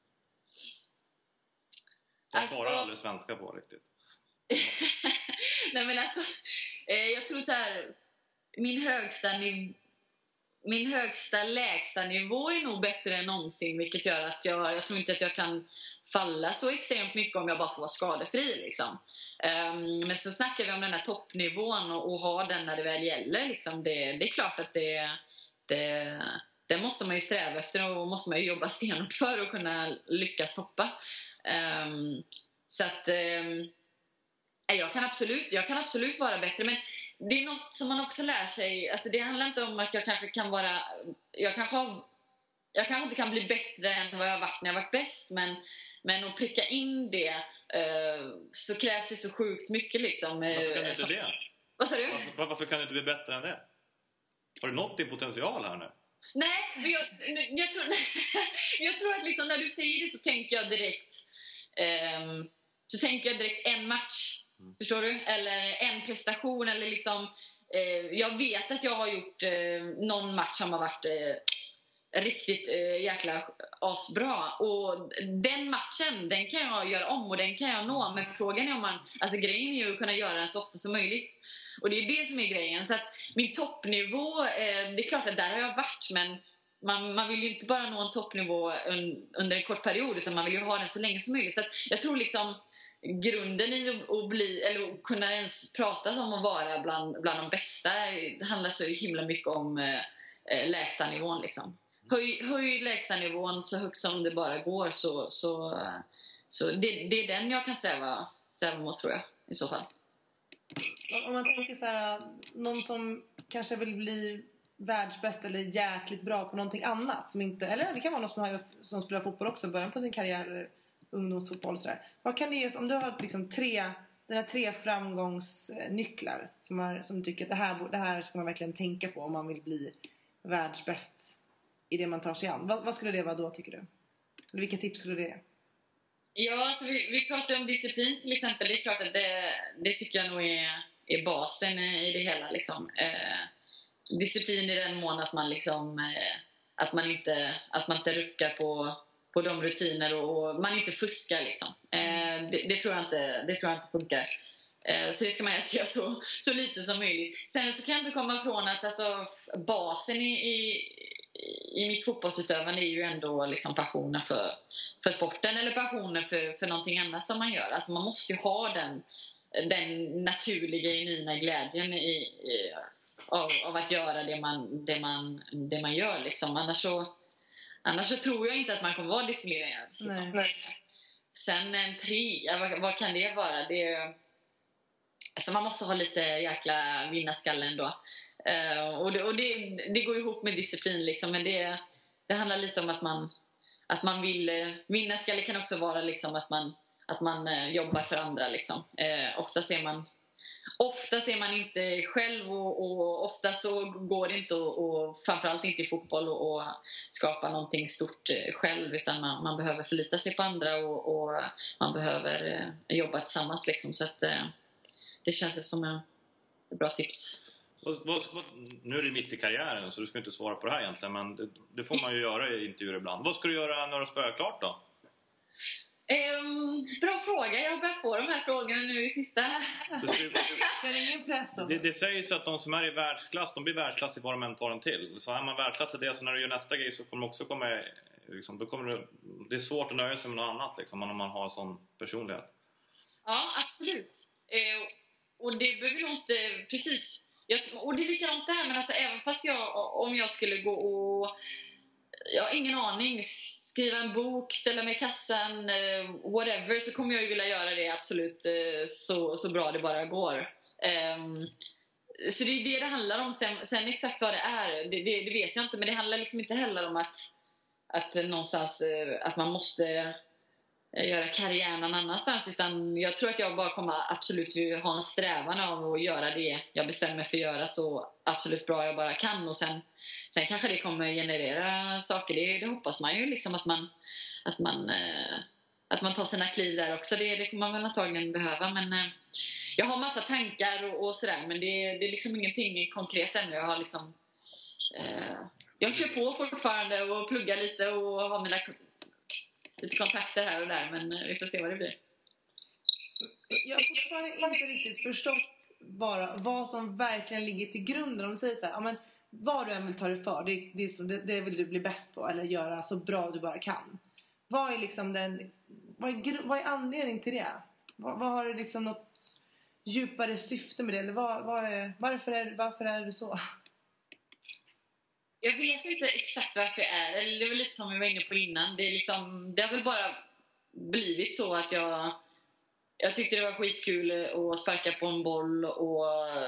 S5: Jag svarar aldrig svenska på riktigt.
S6: Nej, men alltså, jag tror så här, min högsta lägsta nivå är nog bättre än någonsin, vilket gör att jag tror inte att jag kan falla så extremt mycket om jag bara får vara skadefri liksom. Men så snackar vi om den här toppnivån och ha den när det väl gäller liksom. Det är klart att det måste man ju sträva efter, och måste man ju jobba stenhårt för att kunna lyckas toppa. Så att jag kan absolut vara bättre, men det är något som man också lär sig. Alltså det handlar inte om att jag kanske inte kan bli bättre än vad jag har varit när jag varit bäst, men att pricka in det, så krävs det så sjukt mycket liksom.
S5: Varför kan du inte det?
S6: Vad sa du?
S5: Varför kan du inte bli bättre än det? Har du nått din potential här nu?
S6: Nej, jag tror att liksom när du säger det så tänker jag direkt en match, förstår du? Eller en prestation, eller liksom Jag vet att jag har gjort någon match som har varit riktigt jäkla asbra. Och den matchen, den kan jag göra om och den kan jag nå. Men frågan är om man... Alltså grejen är ju att kunna göra den så ofta som möjligt. Och det är det som är grejen. Så att min toppnivå, det är klart att där har jag varit, men man vill ju inte bara nå en toppnivå under en kort period, utan man vill ju ha den så länge som möjligt. Så att jag tror liksom grunden i att bli, eller att kunna ens prata om att vara bland de bästa, handlar så himla mycket om lägsta nivån liksom. Höj lägsta nivån så högt som det bara går, så det är den jag kan sträva mot, tror jag, i så fall.
S4: Om man tänker så här, någon som kanske vill bli världsbäst eller jäkligt bra på någonting annat som inte, eller det kan vara någon som spelar fotboll också, början på sin karriär eller ungdomsfotboll och så där. Vad kan det, om du har liksom tre framgångsnycklar som du tycker att det här ska man verkligen tänka på om man vill bli världsbäst i det man tar sig an. Vad skulle det vara då, tycker du? Eller vilka tips skulle det ge?
S6: Ja, alltså vi pratar om disciplin till exempel. Det är klart att det tycker jag nog är basen i det hela liksom. Disciplin i den mån att man liksom att man inte ruckar på de rutiner och man inte fuskar liksom. Det tror jag inte funkar. Så det ska man göra så lite som möjligt. Sen så kan jag inte komma ifrån att alltså, basen i mitt fotbollsutövande är ju ändå liksom passionen för sporten eller passionen för någonting annat som man gör. Alltså man måste ju ha den naturliga genuina glädjen av att göra det man gör liksom. Annars så tror jag inte att man kommer vara disciplinerad liksom. Sen en 3, vad kan det vara? Alltså man måste ha lite jäkla vinnarskallen då. Och det går ihop med disciplin liksom, men det handlar lite om att man vill vinnarskalle kan också vara liksom att man jobbar för andra liksom. Ofta ser man inte själv och ofta så går det inte och framförallt inte i fotboll och skapa någonting stort själv, utan man behöver förlita sig på andra och man behöver jobba tillsammans liksom, så att det känns som ett bra tips.
S5: Nu är det mitt i karriären så du ska inte svara på det här egentligen, men det får man ju göra i intervjuer ibland. Vad ska du göra när du spelar klart då?
S6: Bra fråga. Jag har börjat få de här frågorna nu i sista.
S5: Det sägs att de som är i världsklass, de blir världsklass i vad de än tar den till. Så är man världsklass i det, så när du gör nästa grej så kommer också liksom, det är svårt att nöja sig med något annat liksom, om man har en sån personlighet. Ja,
S6: absolut. Och det behöver nog inte precis. Och det är likadant där, men alltså även fast om jag skulle gå och jag har ingen aning, skriva en bok, ställa mig i kassan, whatever, så kommer jag ju vilja göra det absolut så bra det bara går. Så det är det handlar om. Sen exakt vad det är, det vet jag inte, men det handlar liksom inte heller om att någonstans att man måste göra karriären någon annanstans, utan jag tror att jag bara kommer absolut ha en strävan av att göra det jag bestämmer för att göra så absolut bra jag bara kan, och sen kanske det kommer generera saker. Det hoppas man ju liksom, att man tar sina kliv där också. Det kommer man väl antagligen behöva, men jag har massa tankar och sådär, men det är liksom ingenting konkret ännu. Jag har liksom jag kör på fortfarande och pluggar lite och har mina lite kontakter här och där, men vi får se vad det blir.
S4: Jag har fortfarande inte riktigt förstått bara vad som verkligen ligger till grunden. Om de säger så här, ja, men vad du än vill ta dig för, det vill du bli bäst på eller göra så bra du bara kan. Vad är liksom vad är anledningen till det? Vad har du liksom något djupare syfte med det, eller varför är det så?
S6: Jag vet inte exakt varför jag är. Eller det är väl lite som vi var inne på innan. Det har väl bara blivit så att jag tyckte det var skitkul att sparka på en boll och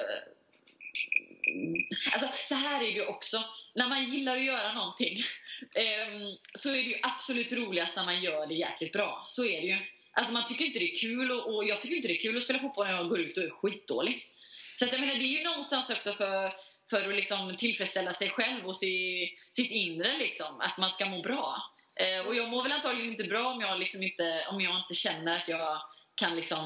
S6: alltså så här är det ju också. När man gillar att göra någonting så är det ju absolut roligast när man gör det jäkligt bra. Så är det ju. Alltså man tycker inte det är kul och jag tycker inte det är kul att spela fotboll när jag går ut och är skitdålig. Så att jag menar, det är ju någonstans också för att liksom tillfredsställa sig själv och sitt inre liksom, att man ska må bra. Och jag mår väl antagligen inte bra om jag inte känner att jag kan liksom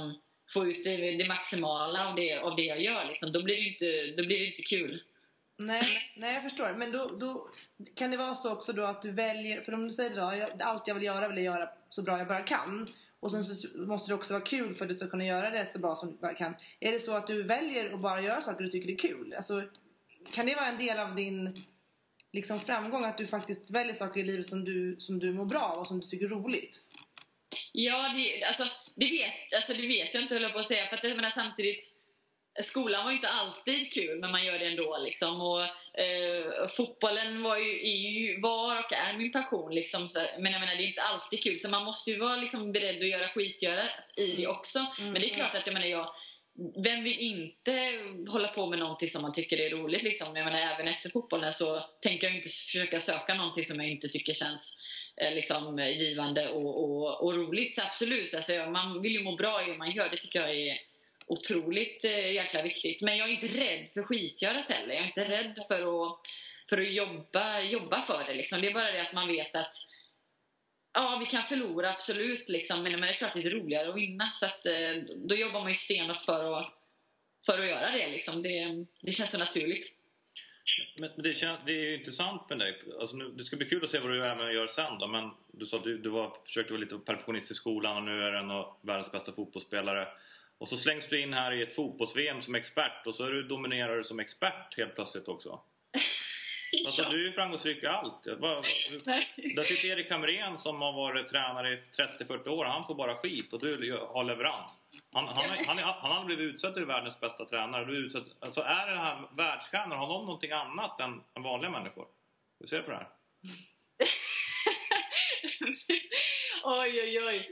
S6: få ut det maximala av det jag gör liksom. Då blir det inte kul.
S4: Nej, jag förstår. Men då kan det vara så också då att du väljer, för om du säger då, allt jag vill göra så bra jag bara kan. Och sen så måste det också vara kul för att du ska kunna göra det så bra som du bara kan. Är det så att du väljer att bara göra saker du tycker är kul? Alltså, kan det vara en del av din liksom framgång att du faktiskt väljer saker i livet som du mår bra av och som du tycker är roligt?
S6: Ja, det vet jag inte, höll jag på att säga. För att jag menar, samtidigt, skolan var ju inte alltid kul, men man gör det ändå liksom. Och fotbollen var och är min passion liksom. Så, men jag menar, det är inte alltid kul. Så man måste ju vara liksom beredd att göra skitgöra i det också. Men det är klart att vem vill inte hålla på med någonting som man tycker är roligt liksom. Jag menar, även efter fotbollen så tänker jag inte försöka söka någonting som jag inte tycker känns liksom givande och roligt. Så absolut, alltså, man vill ju må bra i det man gör. Det tycker jag är otroligt jäkla viktigt. Men jag är inte rädd för skitgörat heller. Jag är inte rädd för att jobba för det liksom. Det är bara det att man vet att ja, vi kan förlora absolut liksom. Men det är klart det är roligare att vinna. Så att då jobbar man ju stenhårt för att göra det liksom. Det känns så naturligt.
S5: Men det är ju intressant med dig. Alltså det ska bli kul att se vad du även gör sen då. Men du sa att du försökte vara lite perfektionist i skolan och nu är du en av världens bästa fotbollsspelare. Och så slängs du in här i ett fotbolls-VM som expert och så dominerar du som expert helt plötsligt också. Alltså, du är ju framgångsrik i allt. Där sitter Erik Hamrén som har varit tränare i 30-40 år. Han får bara skit och du har leverans. Han har blivit utsedd till världens bästa tränare. Alltså, är den här världsstjärnan, har de någonting annat än vanliga människor? Hur ser du på det här?
S6: Oj.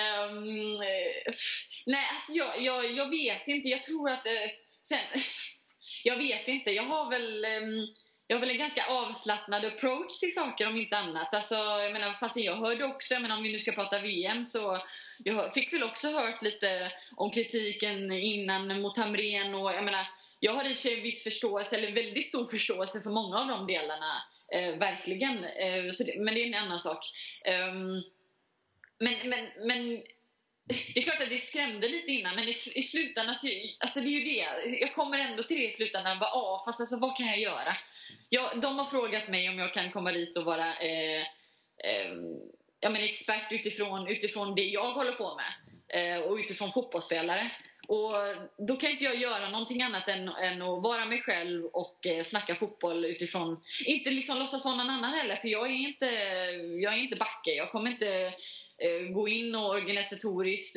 S6: Nej, alltså jag vet inte. Jag tror att jag vet inte. Jag har väl en ganska avslappnad approach till saker, om inte annat. Alltså, jag menar, fast jag hörde också, om vi nu ska prata VM, så jag fick väl också hört lite om kritiken innan mot Hamrén. Och jag menar, jag har i sig viss förståelse, eller väldigt stor förståelse för många av de delarna. Verkligen. Men det är en annan sak. Men det är klart att det skrämde lite innan, men i slutändan, alltså det är ju det. Jag kommer ändå till det i slutändan. Fast alltså, vad kan jag göra? De har frågat mig om jag kan komma dit och vara expert utifrån det jag håller på med. Och utifrån fotbollsspelare. Och då kan inte jag göra någonting annat än att vara mig själv och snacka fotboll utifrån. Inte liksom låtsas vara någon annan heller, för jag är inte backe. Jag kommer inte gå in och organisatoriskt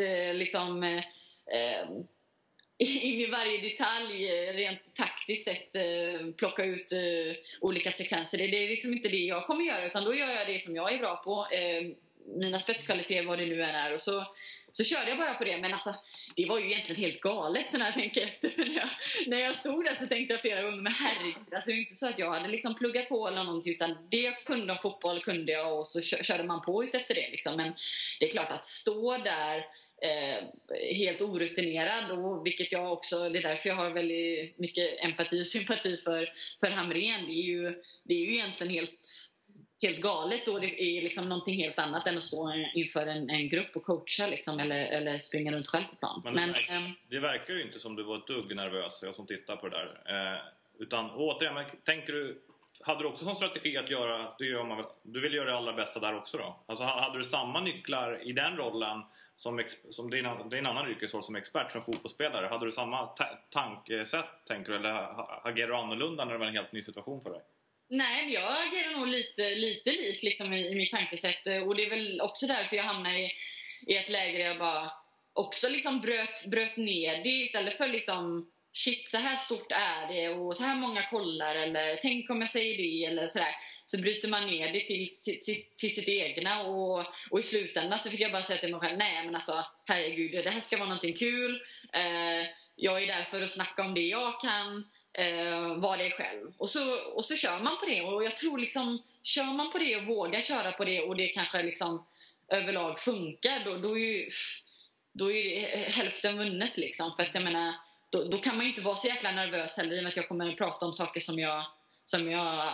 S6: in i varje detalj rent taktiskt sett plocka ut olika sekvenser. Det är liksom inte det jag kommer göra, utan då gör jag det som jag är bra på, mina spetskvaliteter, vad det nu än är, och så körde jag bara på det. Men alltså, det var ju egentligen helt galet när jag tänker efter. För när jag stod där så tänkte jag flera gånger, men herregud, alltså det är inte så att jag hade liksom pluggat på eller någonting, utan det jag kunde om fotboll kunde jag, och så körde man på ut efter det liksom. Men det är klart att stå där helt orutinerad, och vilket jag också, det är därför jag har väldigt mycket empati och sympati för Hamrén. Det är ju egentligen helt galet, och det är liksom någonting helt annat än att stå inför en grupp och coacha liksom, eller springa runt själv på plan. Men
S5: det verkar ju inte som du var ett dugg nervös, jag som tittar på det där. Utan återigen, hade du också som strategi att du vill göra det allra bästa där också då? Alltså, hade du samma nycklar i den rollen som det är en annan yrkesroll som expert, som fotbollsspelare? Hade du samma tankesätt, tänker du, eller agerar du annorlunda när det var en helt ny situation för dig?
S6: Nej, men jag agerar nog lite lik liksom, i mitt tankesätt. Och det är väl också därför jag hamnar i ett läge där jag bara också liksom bröt ner det, istället för liksom, shit, så här stort är det och så här många kollar, eller tänk om jag säger det, eller sådär. Så bryter man ner det till sitt egna, och i slutändan så fick jag bara säga till mig själv, nej men alltså, herregud, det här ska vara någonting kul. Jag är där för att snacka om det jag kan, vara det själv. Och så kör man på det, och jag tror liksom, kör man på det och vågar köra på det, och det kanske liksom överlag funkar, då är det hälften vunnet liksom. För att jag menar, då kan man ju inte vara så jäkla nervös heller, i och med att jag kommer att prata om saker som jag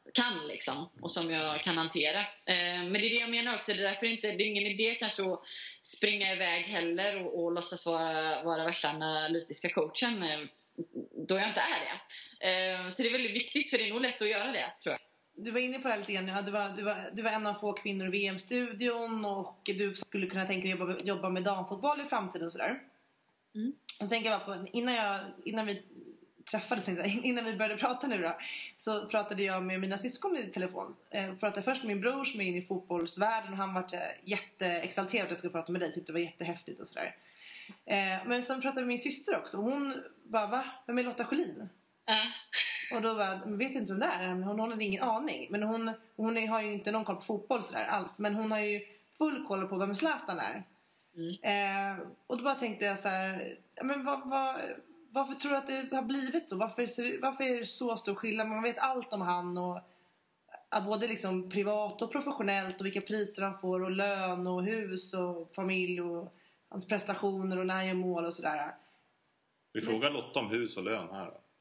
S6: kan liksom, och som jag kan hantera. Men det är det jag menar också. Det är därför det är ingen idé kanske att springa iväg heller och låtsas vara värsta analytiska coachen då jag inte är det. Så det är väldigt viktigt, för det är nog lätt att göra det, tror jag.
S4: Du var inne på det här lite grann. Ja, du var en av få kvinnor i VM-studion och du skulle kunna tänka dig jobba med damfotboll i framtiden och sådär. Och så tänker jag bara på, innan vi träffades, innan vi började prata nu då, så pratade jag med mina syskon i telefon. Pratade först med min bror som är inne i fotbollsvärlden, och han var jätteexalterad att jag skulle prata med dig, tyckte det var jättehäftigt och sådär. Men sen pratade jag med min syster också, och hon bara, va? Vem är Lotta Schelin? Och då bara, men vet inte vem det är. Hon har ingen aning. Men hon har ju inte någon koll på fotboll sådär alls. Men hon har ju full koll på vem Zlatan är. Och då bara tänkte jag så här, men varför tror du att det har blivit så? Varför är det så stor skillnad? Man vet allt om han, och både liksom privat och professionellt, och vilka priser han får, och lön och hus och familj och hans prestationer och när han gör mål och sådär.
S5: Vi frågar Lotta om hus och lön här då.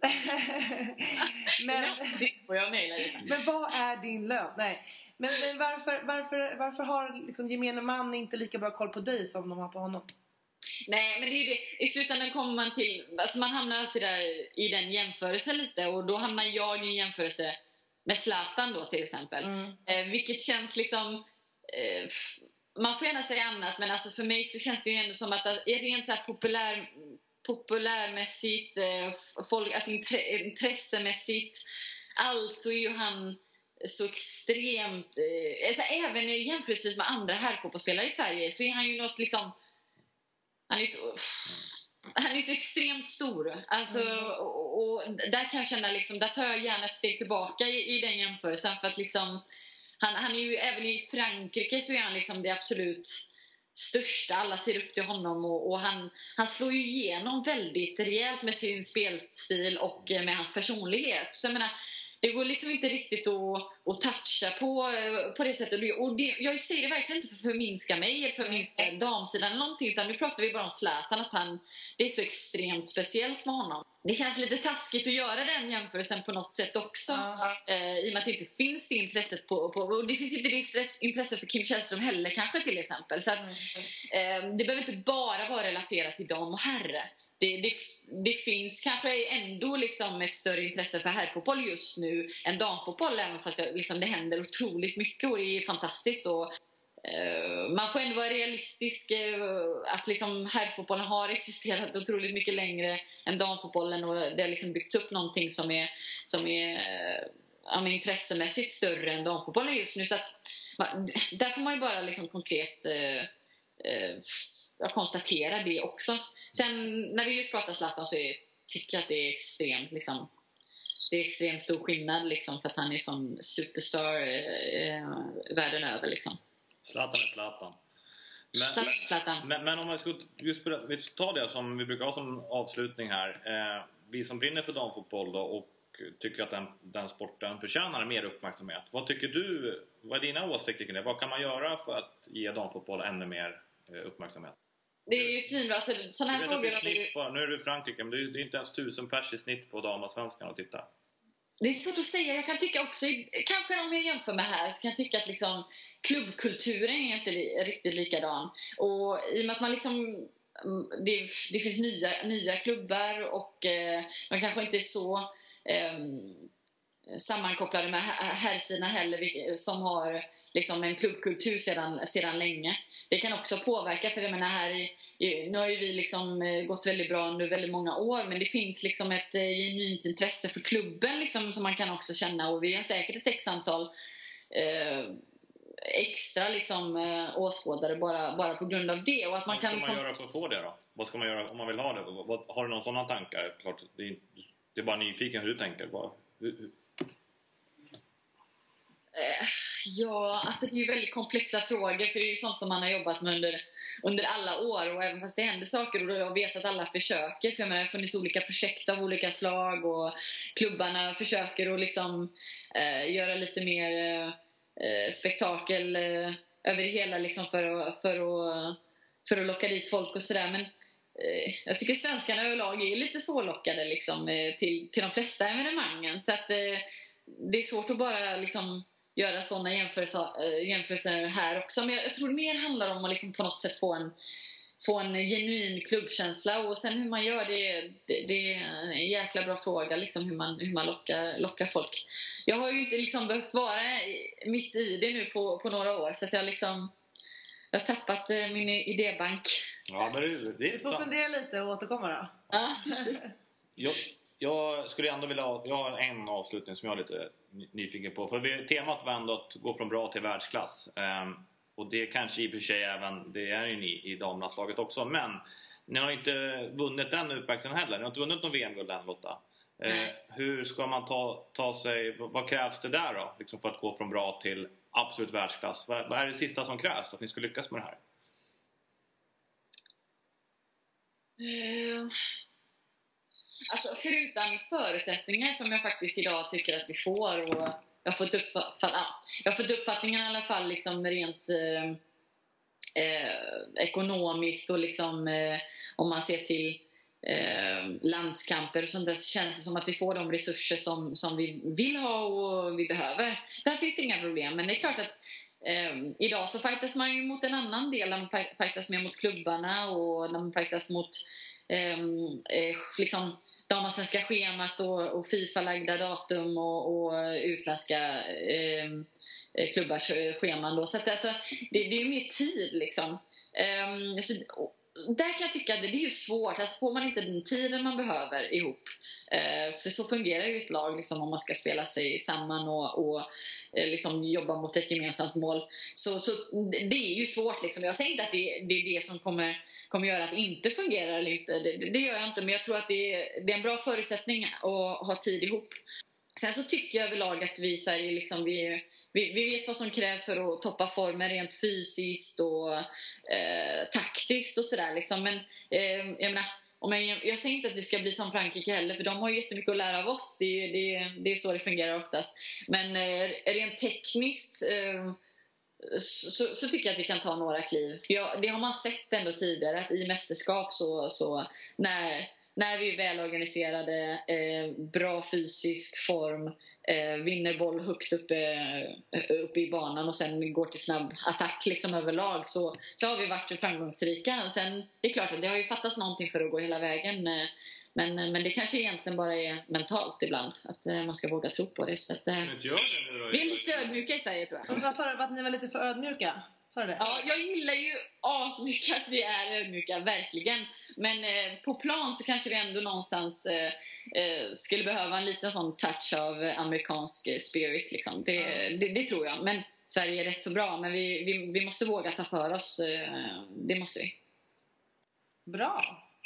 S4: Men vad är din lön? Nej. Men varför har liksom gemene man inte lika bra koll på dig som de har på honom?
S6: Nej, men det är ju det. I slutändan kommer man till, alltså man hamnar alltid där i den jämförelsen lite, och då hamnar jag i en jämförelse med Zlatan då till exempel. Vilket känns liksom man får gärna säga annat, men alltså för mig så känns det ju ändå som att är rent så här populärmässigt, folk, alltså intressemässigt, allt, så är ju han så extremt, alltså även i jämförelse med andra herrfotbollsspelare i Sverige, så är han ju något liksom, han är så extremt stor, alltså, och där kan jag känna liksom, där tar jag gärna ett steg tillbaka i den jämförelsen, för att liksom han är ju, även i Frankrike så är han liksom det absolut största, alla ser upp till honom, och han slår ju igenom väldigt rejält med sin spelstil och med hans personlighet. Så jag menar, det går liksom inte riktigt att toucha på det sättet. Och jag säger det verkligen inte för att förminska mig eller förminska damsidan eller någonting, utan nu pratar vi bara om Zlatan, att det är så extremt speciellt med honom. Det känns lite taskigt att göra den jämförelsen på något sätt också, i och med att det inte finns det intresset och det finns inte det intresse för Kim Källström heller kanske, till exempel. Så att, det behöver inte bara vara relaterat till dam och herre. Det finns kanske ändå liksom ett större intresse för herrfotboll just nu än damfotboll, även fast liksom det händer otroligt mycket och det är fantastiskt. Och man får ändå vara realistisk, att liksom herrfotbollen har existerat otroligt mycket längre än damfotbollen, och det har liksom byggts upp någonting som är intressemässigt större än damfotbollen just nu. Så att, där får man ju bara liksom konkret jag konstaterar det också. Sen när vi just pratar Zlatan så tycker jag att det är extremt liksom, det är extremt stor skillnad liksom, för att han är sån superstar världen över liksom.
S5: Zlatan är Zlatan.
S6: Zlatan.
S5: Men om man skulle just ta det som vi brukar ha som avslutning här, vi som brinner för damfotboll då, och tycker att den sporten förtjänar mer uppmärksamhet. Vad tycker du? Vad är dina åsikter kring det? Vad kan man göra för att ge damfotboll ännu mer uppmärksamhet?
S6: Det är ju svinbra, alltså, sådana här frågor.
S5: Nu är det Frankrike, men det är inte ens 1000 pers i snitt på damallsvenskan att titta.
S6: Det är svårt att säga. Jag kan tycka också, kanske om jag jämför med här, så kan jag tycka att liksom, klubbkulturen är inte riktigt likadan. Och i och med att man liksom, det finns nya klubbar, och de kanske inte är så sammankopplade med herrsidan heller, som har liksom en klubbkultur sedan länge. Det kan också påverka, för jag menar nu har ju vi liksom gått väldigt bra under väldigt många år, men det finns liksom ett genuint intresse för klubben liksom, som man kan också känna, och vi har säkert ett x-antal extra liksom åskådare bara på grund av det. Och att man
S5: vad ska man göra för att få det då? Vad ska man göra om man vill ha det? Har du någon sådana tankar? Klart, det är bara nyfiken hur du tänker.
S6: Ja, alltså det är ju väldigt komplexa frågor, för det är ju sånt som man har jobbat med under alla år, och även fast det händer saker, och jag vet att alla försöker, för jag menar, det har funnits olika projekt av olika slag, och klubbarna försöker att liksom göra lite mer spektakel över det hela liksom, för att locka dit folk och sådär. Men jag tycker svenskarna överlag är lite svårlockade liksom, till de flesta evenemangen, så att det är svårt att bara liksom göra sådana jämförelser här också. Men jag tror det mer handlar om att liksom på något sätt få en genuin klubbkänsla. Och sen hur man gör det är en jäkla bra fråga liksom, hur man lockar folk. Jag har ju inte liksom behövt vara mitt i det nu på några år, så att jag har tappat min idébank.
S5: Ja, men det är
S4: Vi får fundera lite och återkomma då.
S6: Ja, precis.
S5: Jag skulle ändå vilja jag har en avslutning som jag är lite nyfiken på. För temat var ändå att gå från bra till världsklass. Och det kanske i och för sig även, det är ju ni i damlandslaget också. Men ni har inte vunnit den uppmärksamheten heller. Ni har inte vunnit någon VM-guld än, Lotta. Hur ska man ta sig, vad krävs det där då? Liksom för att gå från bra till absolut världsklass. Vad är det sista som krävs för att ni ska lyckas med det här?
S6: Alltså förutom förutsättningar som jag faktiskt idag tycker att vi får, och jag har fått uppfattningen i alla fall liksom rent ekonomiskt och liksom om man ser till landskamper och sånt där, så känns det som att vi får de resurser som vi vill ha och vi behöver. Där finns det inga problem, men det är klart att idag så fightas man ju mot en annan del. Man fightas mer mot klubbarna och man fightas mot liksom damallsvenska schemat och FIFA-lagda datum och utländska klubbars scheman då. Så att alltså, det är ju mer tid liksom. Så, där kan jag tycka att det är ju svårt. Alltså, får man inte den tiden man behöver ihop, för så fungerar ju ett lag liksom, om man ska spela sig samman och liksom jobba mot ett gemensamt mål. Så det är ju svårt liksom. Jag säger inte att det är det som kommer göra att det inte fungerar eller inte. Det gör jag inte, men jag tror att det är en bra förutsättning att ha tid ihop. Sen så tycker jag överlag att vi i Sverige liksom, vi vet vad som krävs för att toppa formen rent fysiskt och taktiskt och sådär liksom. Men jag menar, jag säger inte att vi ska bli som Frankrike heller, för de har ju jättemycket att lära av oss. Det är så det fungerar oftast. Men rent tekniskt så tycker jag att vi kan ta några kliv. Ja, det har man sett ändå tidigare, att i mästerskap så när vi är välorganiserade, bra fysisk form, vinner boll högt uppe i banan och sen går till snabb attack liksom överlag, så har vi varit framgångsrika. Sen är det klart att det har ju fattats någonting för att gå hela vägen, men det kanske egentligen bara är mentalt ibland, att man ska våga tro på det. Så att, vi är lite ödmjuka i Sverige, tror jag.
S4: Vad sa du, att ni var lite för ödmjuka? Sa du det?
S6: Ja, jag gillar ju asmycket att vi är ödmjuka, verkligen. Men på plan så kanske vi ändå någonstans skulle behöva en liten sån touch av amerikansk spirit liksom. Det tror jag. Men Sverige är rätt så bra, men vi måste våga ta för oss. Det måste vi.
S4: Bra.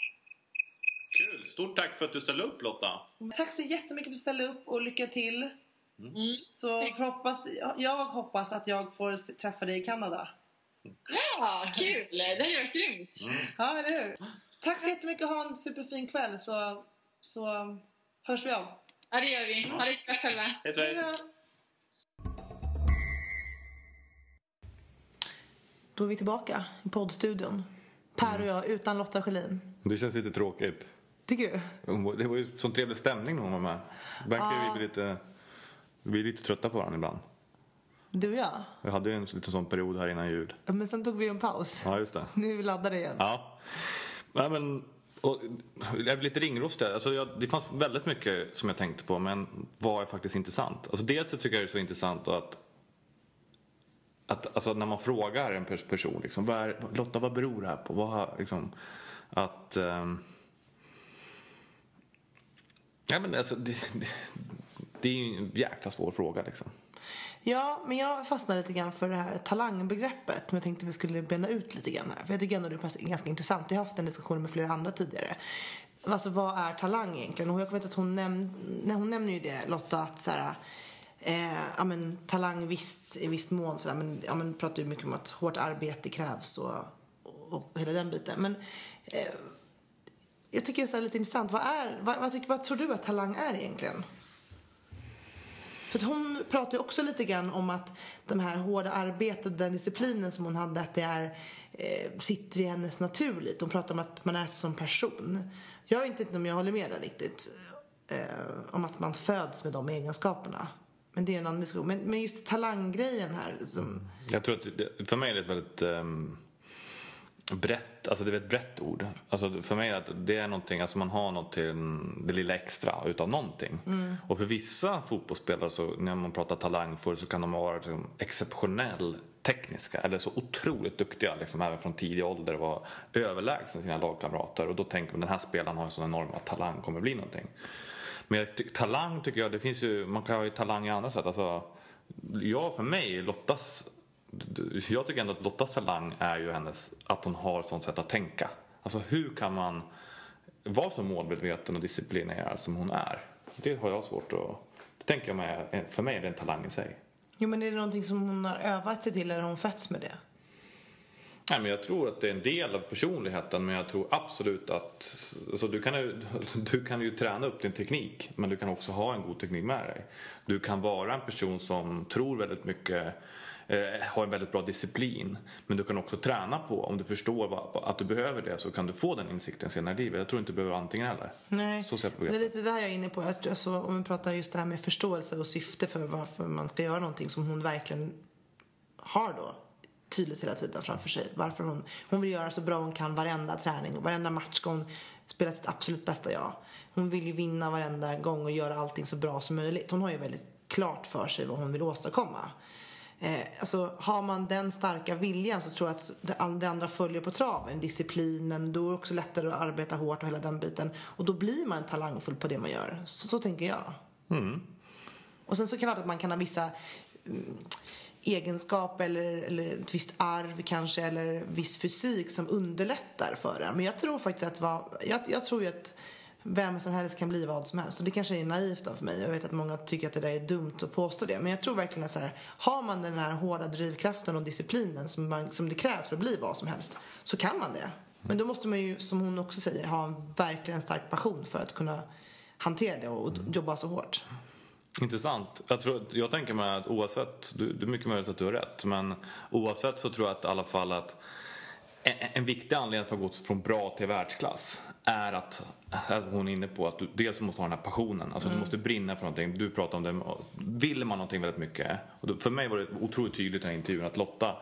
S5: Kul, stort tack för att du ställde upp, Lotta.
S4: Tack så jättemycket för att du ställde upp, och lycka till. Så jag hoppas att jag får träffa dig i Kanada.
S6: Ja, kul. Det är grymt.
S4: Ja, eller hur? Tack så jättemycket, ha en superfin kväll, så hörs vi av.
S6: Ja, det gör vi. Ha det bra själva.
S5: Hej då.
S4: Då är vi tillbaka i poddstudion. Per och jag utan Lotta Schelin.
S5: Det känns lite tråkigt.
S4: Tycker du?
S5: Det var ju sån trevlig stämning när hon var med. Vi blir lite trötta på varandra ibland.
S4: Du och jag?
S5: Vi hade ju en liten sån period här innan jul.
S4: Men sen tog vi en paus.
S5: Ja, just det.
S4: Nu är vi laddade igen.
S5: Ja. Nej, men jag är lite ringrostig. Alltså, det fanns väldigt mycket som jag tänkte på, men vad är faktiskt intressant? Alltså, dels så tycker jag det är så intressant att alltså, när man frågar en person liksom, Lotta, vad beror det här på? Liksom, att ja, men alltså, det är ju en jäkla svår fråga liksom.
S4: Ja, men jag fastnade lite grann för det här talangbegreppet, men jag tänkte vi skulle bena ut lite grann här. För jag tycker ändå det är ganska intressant. Jag har haft en diskussion med flera andra tidigare. Alltså, vad är talang egentligen? Och jag vet att hon nämner ju det, Lotta, att så här, ja, men talang visst i visst mån så där, men ja, men pratar ju mycket om att hårt arbete krävs och hela den biten. Men jag tycker det är så lite intressant. Vad tror du att talang är egentligen? För att hon pratar ju också lite grann om att de här hårda arbetet, den disciplinen som hon hade, att det sitter i hennes naturligt. Hon pratar om att man är som person. Jag vet inte om jag håller med där riktigt. Om att man föds med de egenskaperna. Men det är en annan diskussion. Men just talanggrejen här.
S5: Jag tror att för mig är det ett väldigt brett, alltså det är ett brett ord. Alltså för mig är det är någonting, alltså man har någonting, det lilla extra utav någonting. Och för vissa fotbollsspelare så när man pratar talangfull så kan de vara liksom exceptionell tekniska eller så otroligt duktiga liksom, även från tidig ålder, vara överlägsna sina lagkamrater, och då tänker man den här spelaren har en sån enorm talang, kommer bli någonting. Men talang tycker jag, det finns ju, man kan ha ju talang i andra sätt. Alltså, för mig, jag tycker ändå att Lottas talang är ju hennes, att hon har ett sånt sätt att tänka. Alltså hur kan man vara så målmedveten och disciplinerad som hon är? Det har jag svårt att, det tänker jag mig, för mig är det en talang i sig.
S4: Jo, men är det någonting som hon har övat sig till, eller har hon fötts med det?
S5: Nej, men jag tror att det är en del av personligheten, men jag tror absolut att alltså, du kan ju träna upp din teknik, men du kan också ha en god teknik med dig. Du kan vara en person som tror väldigt mycket, har en väldigt bra disciplin, men du kan också träna på, om du förstår att du behöver det, så kan du få den insikten senare i livet. Jag tror inte du behöver antingen eller.
S4: Nej,
S5: så ser jag på
S4: det är lite det här jag är inne på. Alltså, om vi pratar just det här med förståelse och syfte för varför man ska göra någonting som hon verkligen har då tydligt hela tiden framför sig. Varför hon vill göra så bra hon kan varenda träning och varenda match ska hon spela sitt absolut bästa jag. Hon vill ju vinna varenda gång och göra allting så bra som möjligt. Hon har ju väldigt klart för sig vad hon vill åstadkomma. Alltså har man den starka viljan så tror jag att det andra följer på traven. Disciplinen, då är det också lättare att arbeta hårt och hela den biten. Och då blir man talangfull på det man gör. Så tänker jag. Och sen så kan det att man kan ha vissa egenskap eller ett visst arv kanske, eller viss fysik som underlättar för det. Men jag tror faktiskt att jag tror ju att vem som helst kan bli vad som helst. Och det kanske är naivt av mig. Jag vet att många tycker att det där är dumt att påstå det. Men jag tror verkligen att så här, har man den här hårda drivkraften och disciplinen som det krävs för att bli vad som helst, så kan man det. Men då måste man ju, som hon också säger, ha verkligen en stark passion för att kunna hantera det och jobba så hårt.
S5: Intressant. Jag tänker mig att oavsett, det är mycket möjligt att du har rätt, men oavsett så tror jag att i alla fall att en viktig anledning för att gå från bra till världsklass är att hon är inne på att du dels måste ha den här passionen. Alltså du måste brinna för någonting. Du pratar om det. Vill man någonting väldigt mycket. Och för mig var det otroligt tydligt i den här intervjun att Lotta,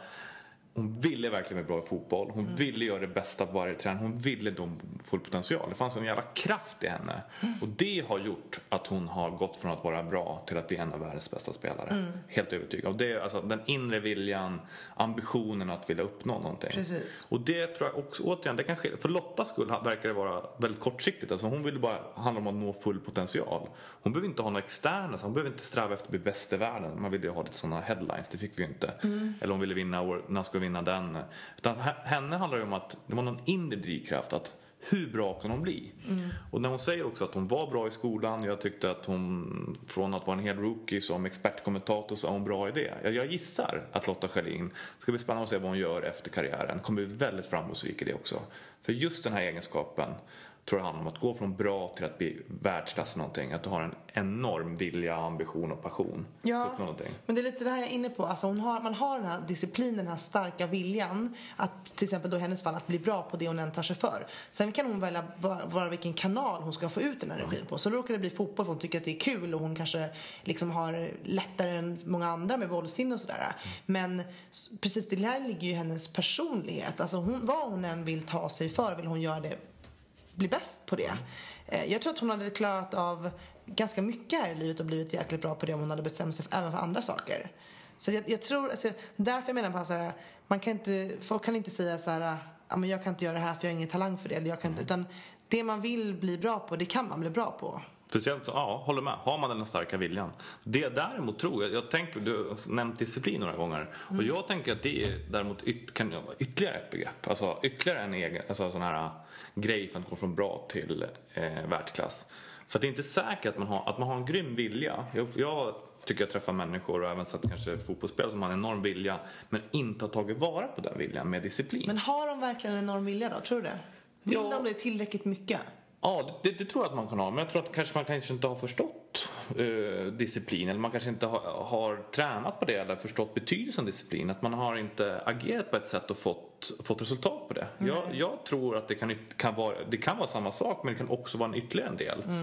S5: hon ville verkligen bli bra i fotboll. Hon ville göra det bästa på varje träning. Hon ville full potential. Det fanns en jävla kraft i henne. Och det har gjort att hon har gått från att vara bra till att bli en av världens bästa spelare. Helt övertygad. Och det är alltså den inre viljan, ambitionen att vilja uppnå någonting.
S4: Precis.
S5: Och det tror jag också, återigen, det kan ske. För Lottas skull verkar det vara väldigt kortsiktigt. Alltså hon vill bara handla om att nå full potential. Hon behöver inte ha några externa. Hon behöver inte sträva efter att bli bäst i världen. Man vill ju ha lite sådana headlines. Det fick vi ju inte. Eller hon ville vinna den. Utan för henne handlar det om att det var någon inre drivkraft, att hur bra kan hon bli? Och när hon säger också att hon var bra i skolan, jag tyckte att hon från att vara en hel rookie som expertkommentator så är hon bra i det. Jag gissar att Lotta Schelin ska bli spännande att se vad hon gör efter karriären. Kommer bli väldigt framgångsrik i det också. För just den här egenskapen tror jag handlar om att gå från bra till att bli världsklass någonting. Att du har en enorm vilja, ambition och passion.
S4: Ja, men det är lite det här jag är inne på. Alltså man har den här disciplinen, den här starka viljan att till exempel då i hennes fall att bli bra på det hon än tar sig för. Sen kan hon välja bara vilken kanal hon ska få ut den här energin på. Så då råkar det bli fotboll för hon tycker att det är kul och hon kanske liksom har lättare än många andra med bollsinne och sådär. Men precis det här ligger ju i hennes personlighet. Alltså vad hon än vill ta sig för vill hon göra det, bli bäst på det. Jag tror att hon hade klarat av ganska mycket här i livet och blivit jäkligt bra på det om hon hade bestämt sig även för andra saker. Så jag tror, alltså, därför jag menar bara så här, folk kan inte säga så här, ja, men jag kan inte göra det här för jag har ingen talang för det, eller jag kan inte, utan det man vill bli bra på, det kan man bli bra på.
S5: Speciellt så, ja, håller med. Har man den starka viljan. Det däremot tror jag tänker, du har nämnt disciplin några gånger. Och jag tänker att det är däremot kan vara ytterligare ett begrepp. Alltså ytterligare en egen, alltså sån här grej för att gå från bra till världsklass. För att det är inte säkert att man har en grym vilja. Jag tycker jag träffar människor och även sett kanske fotbollsspelare som har en enorm vilja men inte har tagit vara på den viljan med disciplin.
S4: Men har de verkligen en enorm vilja då, tror du det? Vill de det tillräckligt mycket?
S5: Ja, det tror jag att man kan ha. Men jag tror att man kanske inte har förstått disciplin. Eller man kanske inte har tränat på det eller förstått betydelsen av disciplin. Att man har inte agerat på ett sätt och fått resultat på det. Jag tror att det kan vara samma sak, men det kan också vara en ytterligare en del.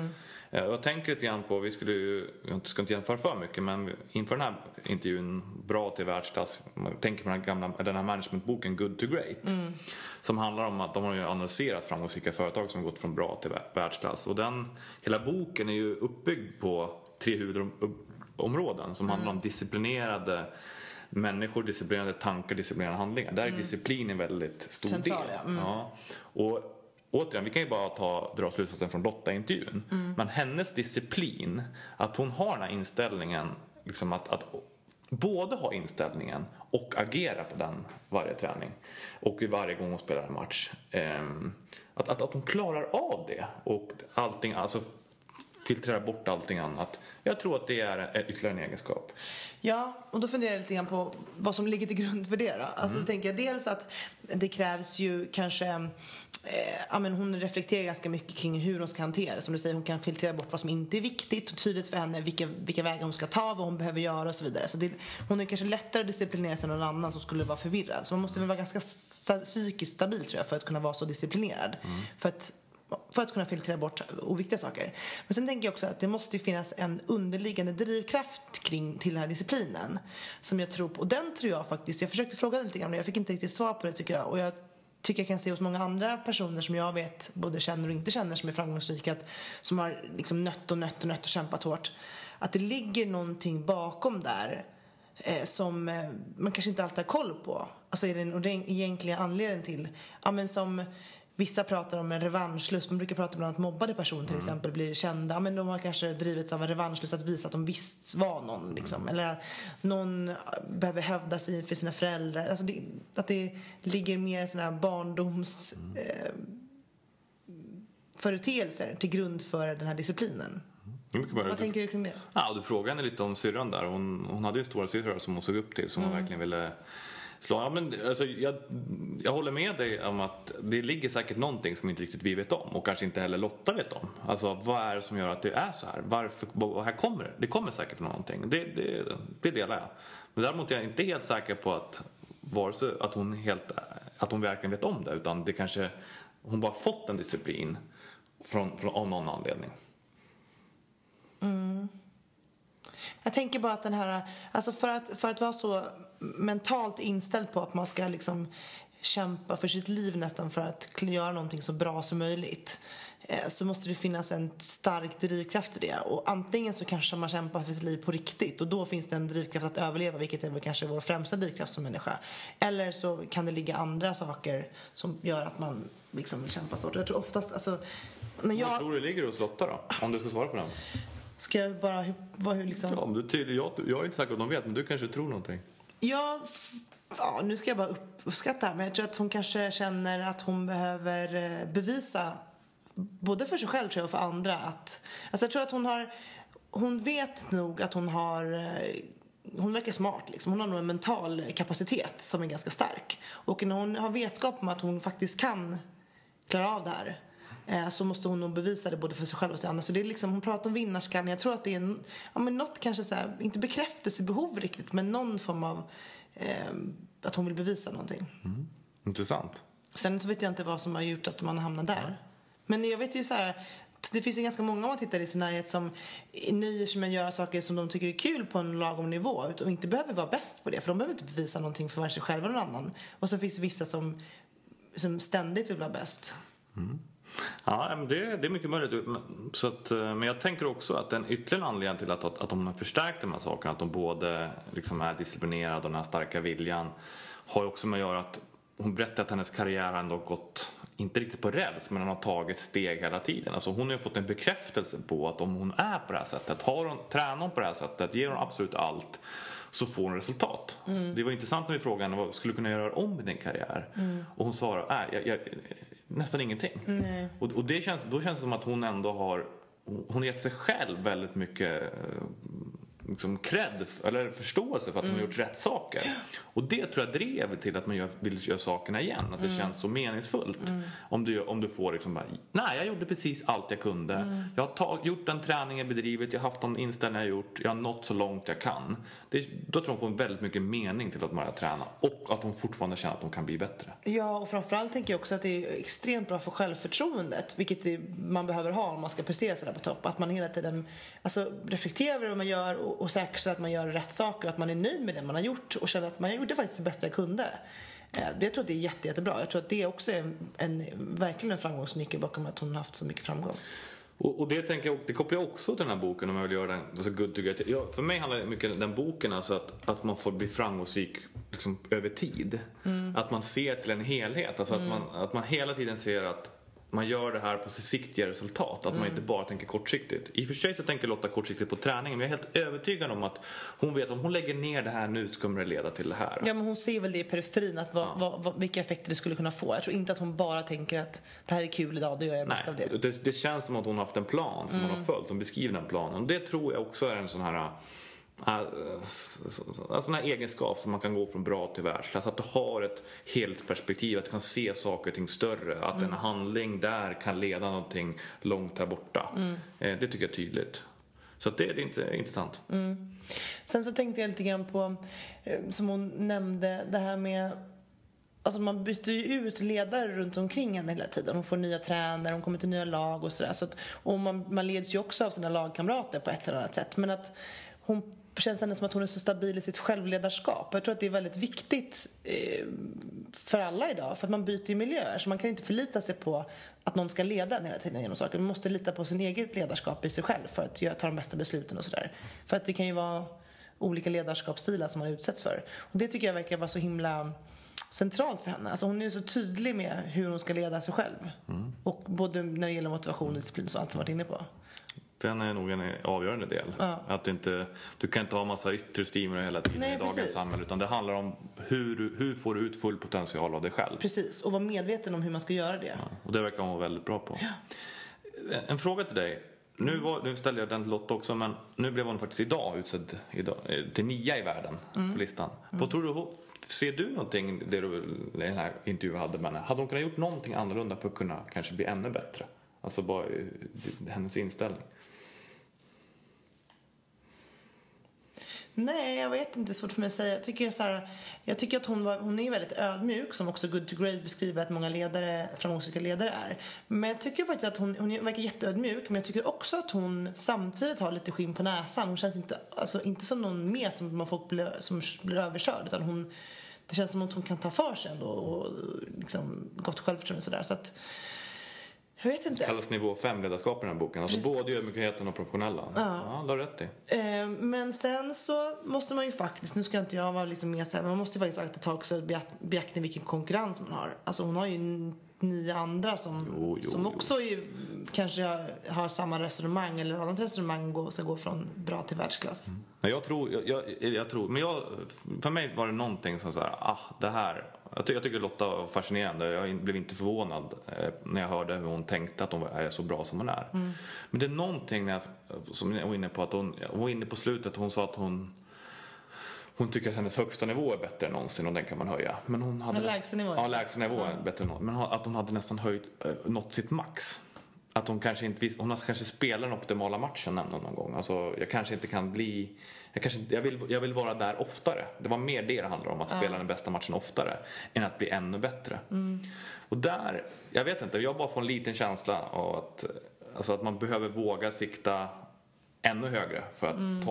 S5: Jag tänker lite grann på, jag ska inte jämföra för mycket, men inför den här intervjun, bra till världsklass, man tänker på den här managementboken Good to Great, som handlar om att de har ju analyserat framgångsrika företag som gått från bra till världsklass. Och hela boken är ju uppbyggd på 3 huvudområden som handlar om disciplinerade människor, disciplinerade tankar, disciplinerade handlingar. Där är disciplin en väldigt stor
S4: Central,
S5: del. Ja. Och återigen, vi kan ju bara dra slutsatsen från Lotta-intervjun. Men hennes disciplin, att hon har den här inställningen, liksom att både ha inställningen och agera på den varje träning och varje gång hon spelar en match. Att hon klarar av det och allting, alltså filtrera bort allting annat. Jag tror att det är ytterligare en egenskap.
S4: Ja, och då funderar jag lite grann på vad som ligger till grund för det då. Alltså tänker jag dels att det krävs ju kanske hon reflekterar ganska mycket kring hur hon ska hantera. Som du säger, hon kan filtrera bort vad som inte är viktigt och tydligt för henne vilka vägar hon ska ta, vad hon behöver göra och så vidare. Så hon är kanske lättare att disciplinera sig än någon annan som skulle vara förvirrad. Så man måste väl vara ganska psykiskt stabil, tror jag, för att kunna vara så disciplinerad. För att kunna filtrera bort oviktiga saker. Men sen tänker jag också att det måste finnas en underliggande drivkraft till den här disciplinen som jag tror på. Och den tror jag faktiskt, jag försökte fråga lite grann, jag fick inte riktigt svar på det, tycker jag. Och jag tycker jag kan se hos många andra personer som jag vet både känner och inte känner som är framgångsrika, som har liksom nött och kämpat hårt, att det ligger någonting bakom där som man kanske inte alltid har koll på. Alltså är det en egentlig anledning till, som vissa pratar om en revanschlust. Man brukar prata om att mobbade personer till exempel blir kända. Men de har kanske drivits av en revanschlust att visa att de visst var någon. Liksom. Eller att någon behöver hävda sig för sina föräldrar. Alltså att det ligger mer sådana här barndoms företeelser till grund för den här disciplinen. Vad tänker du kring det?
S5: Ja, du frågade henne lite om syrran där. Hon hade ju stora syrrar som hon såg upp till, som hon verkligen ville slå. Ja, men alltså, jag håller med dig om att det ligger säkert någonting som inte riktigt vi vet om, och kanske inte heller Lotta vet om. Alltså, vad är det som gör att det är så här? Varför? Här kommer det? Det kommer säkert från någonting. Det delar jag. Men däremot är jag inte helt säker på att hon verkligen vet om det, utan det kanske hon bara fått en disciplin av någon anledning.
S4: Jag tänker bara att den här, alltså för att vara så mentalt inställd på att man ska liksom kämpa för sitt liv nästan för att göra någonting så bra som möjligt, så måste det finnas en stark drivkraft i det. Och antingen så kanske man kämpar för sitt liv på riktigt, och då finns det en drivkraft att överleva, vilket är väl kanske vår främsta drivkraft som människa. Eller så kan det ligga andra saker som gör att man liksom vill kämpa så. Jag tror oftast, alltså,
S5: Vad tror du ligger hos Lotta då? Om du ska svara på den.
S4: Ska jag bara hur liksom...
S5: Ja, om du jag är inte säker att de vet, men du kanske tror någonting.
S4: Ja, nu ska jag bara uppskatta, men jag tror att hon kanske känner att hon behöver bevisa både för sig själv, tror jag, och för andra att, alltså jag tror att hon vet nog att hon verkar smart liksom. Hon har nog en mental kapacitet som är ganska stark, och när hon har vetskap om att hon faktiskt kan klara av det här, så måste hon nog bevisa det både för sig själv och sig andra. Så det är liksom, hon pratar om vinnarskallen. Jag tror att det är något kanske så här, inte bekräftelsebehov riktigt, men någon form av att hon vill bevisa någonting.
S5: Intressant.
S4: Sen så vet jag inte vad som har gjort att man hamnar där. Men jag vet ju så här, det finns ju ganska många, om man tittar i sin närhet, som nöjer sig med att göra saker som de tycker är kul på en lagom nivå och inte behöver vara bäst på det, för de behöver inte bevisa någonting för vare sig själva eller någon annan. Och så finns det vissa som ständigt vill vara bäst.
S5: Ja, det är mycket möjligt. Så att, men jag tänker också att en ytterligare anledning till att de har förstärkt de här sakerna, att de både liksom är disciplinerade och den här starka viljan, har också med att göra att hon berättar att hennes karriär ändå gått, inte riktigt på räls, men hon har tagit steg hela tiden. Alltså hon har ju fått en bekräftelse på att om hon är på det här sättet, tränar hon på det här sättet, ger hon absolut allt, så får hon resultat. Det var intressant när vi frågade henne vad skulle kunna göra om i din karriär. Och hon svarade, nästan ingenting. Och då känns det som att hon ändå har gett sig själv väldigt mycket liksom cred eller förståelse för att de har gjort rätt saker. Och det tror jag drev till att man vill göra sakerna igen. Att det känns så meningsfullt. Om du får liksom bara, nej, jag gjorde precis allt jag kunde. Jag har gjort den träningen bedrivet. Jag har haft de inställningar jag gjort. Jag har nått så långt jag kan. Då tror jag de får väldigt mycket mening till att man träna. Och att de fortfarande känner att de kan bli bättre.
S4: Ja, och framförallt tänker jag också att det är extremt bra för självförtroendet. Vilket man behöver ha om man ska prestera sig där på topp. Att man hela tiden reflekterar över vad man gör och säkerställer att man gör rätt saker. Och att man är nöjd med det man har gjort. Och känner att man gjorde faktiskt det bästa jag kunde. Jag tror att det är jättebra. Jag tror att det också är verkligen en framgångsnyckel bakom att hon har haft så mycket framgång.
S5: Och det tänker jag, det kopplar jag också till den här boken om jag vill göra den alltså good to get. För mig handlar det mycket om den boken alltså att man får bli framgångsrik liksom, över tid. Att man ser till en helhet. Alltså att man hela tiden ser att man gör det här på siktiga resultat. Att man inte bara tänker kortsiktigt. I och för sig så tänker Lotta kortsiktigt på träningen. Men jag är helt övertygad om att hon vet om hon lägger ner det här nu så kommer det leda till det här.
S4: Ja, men hon ser väl det i periferin att vilka effekter det skulle kunna få. Jag tror inte att hon bara tänker att det här är kul idag, då gör jag mest av det.
S5: Det känns som att hon har haft en plan som hon har följt. Hon beskriver den planen. Och det tror jag också är en sån här egenskap som man kan gå från bra till världsklass. Att du har ett helhetsperspektiv, att du kan se saker och ting större, att en handling där kan leda någonting långt här borta. Det tycker jag är tydligt. Så att det är inte intressant.
S4: Sen så tänkte jag lite grann på som hon nämnde det här med alltså man byter ju ut ledare runt omkring henne hela tiden. Hon får nya tränare, hon kommer till nya lag och sådär. Och man leds ju också av sina lagkamrater på ett eller annat sätt. Men att hon känns ändå som att hon är så stabil i sitt självledarskap. Jag tror att det är väldigt viktigt för alla idag. För att man byter ju miljöer. Så man kan inte förlita sig på att någon ska leda hela tiden genom saker. Man måste lita på sin eget ledarskap i sig själv för att ta de bästa besluten och sådär. För att det kan ju vara olika ledarskapsstilar som man utsätts för. Och det tycker jag verkar vara så himla centralt för henne. Alltså hon är så tydlig med hur hon ska leda sig själv. Och både när det gäller motivation och disciplin och sånt som varit inne på.
S5: Den är nog en avgörande del. Ja. Att du kan inte ha massa yttre stimuli hela tiden i dagens samhälle. Utan det handlar om hur får du ut full potential av dig själv.
S4: Precis, och vara medveten om hur man ska göra det.
S5: Ja, och det verkar hon vara väldigt bra på. Ja. En fråga till dig. Nu ställde jag den till Lotta också, men nu blev hon faktiskt idag utsedd till 9 i världen på listan. Vad tror du, ser du någonting den här intervjun hade med henne? Hade hon kunnat gjort någonting annorlunda för att kunna kanske bli ännu bättre? Alltså bara hennes inställning.
S4: Nej, jag vet inte, svårt för mig att säga. Jag tycker att hon är väldigt ödmjuk, som också Good to Great beskriver att många framgångsrika ledare är. Men jag tycker faktiskt att hon verkar jätteödmjuk, men jag tycker också att hon samtidigt har lite skinn på näsan. Hon känns inte som någon mer som folk blir överkörd, utan det känns som att hon kan ta för sig ändå och liksom gott självförtroende sådär. Så att jag vet inte.
S5: Det kallas nivå 5 ledarskap i den här boken. Alltså både ödmjukheten och professionella. Ja, det har rätt i.
S4: Men sen så måste man ju faktiskt, nu ska inte jag vara liksom mer så här, men man måste ju faktiskt alltid ta också beaktning vilken konkurrens man har. Alltså hon har ju 9 andra som också kanske har samma resonemang eller annat resonemang ska gå från bra till världsklass.
S5: Men jag tror, men för mig var det någonting som så här, det här. Jag tycker Lotta var fascinerande. Jag blev inte förvånad när jag hörde hur hon tänkte att hon är så bra som hon är. Men det är någonting som jag var inne på, att hon var inne på slutet, hon sa att hon tycker att hennes högsta nivå är bättre än någonsin och den kan man höja. Men hon hade
S4: lägsta nivå.
S5: Ja, lägsta nivå är bättre än någonsin. Men att hon hade nästan nått sitt max. Att hon kanske inte hon har kanske spelat den optimala matchen någon gång. Alltså jag kanske inte kan bli jag vill vara där oftare. Det var mer det handlar om, att spela den bästa matchen oftare än att bli ännu bättre. Och där, jag vet inte, jag bara får en liten känsla av att man behöver våga sikta ännu högre för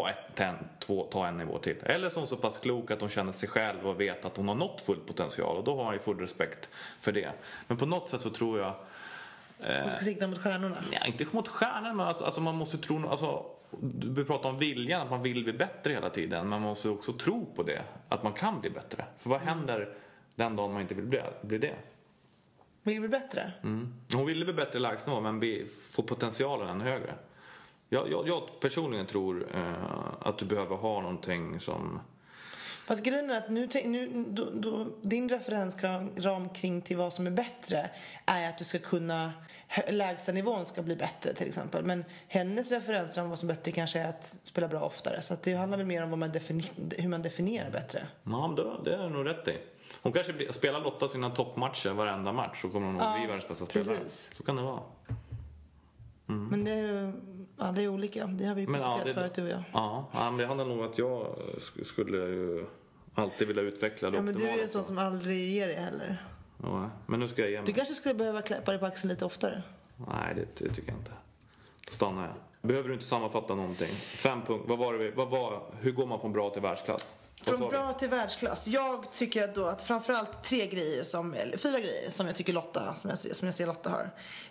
S5: att ta en nivå till. Eller så är hon så pass klok att hon känner sig själv och vet att hon har nått full potential, och då har man ju full respekt för det. Men på något sätt så tror jag
S4: hon ska sikta mot stjärnorna.
S5: Nej, inte mot stjärnorna, men alltså man måste tro, alltså du pratar om viljan, att man vill bli bättre hela tiden, men man måste också tro på det, att man kan bli bättre. För vad händer den dagen man inte vill bli det?
S4: Vill bli bättre?
S5: Hon ville bli bättre i lägstanivå, men få potentialen än högre. Jag personligen tror att du behöver ha någonting som
S4: Fast grejen är att din referensram kring till vad som är bättre är att du ska kunna, lägsta nivån ska bli bättre till exempel. Men hennes referensram vad som är bättre kanske är att spela bra oftare. Så att det handlar väl mer om hur man definierar bättre.
S5: Ja, det är nog rätt i. Hon kanske spelar Lotta sina toppmatcher varenda match, så kommer hon nog bli världens bästa spelare. Så kan det vara.
S4: Men det är olika. Det har vi ju konstaterat förut, du och jag.
S5: Ja, men det handlar nog att jag skulle ju alltid vilja utveckla det optimala.
S4: Men du är ju sån som aldrig ger det heller.
S5: Ja, men nu ska jag ge mig.
S4: Du kanske skulle behöva klappa dig på axeln lite oftare.
S5: Nej, det tycker jag inte. Stannar jag. Behöver du inte sammanfatta någonting? 5 punkter. Hur går man från bra till världsklass?
S4: Från bra till världsklass. Jag tycker då att framförallt 4 grejer som jag tycker Lotta, som jag ser Lotta har.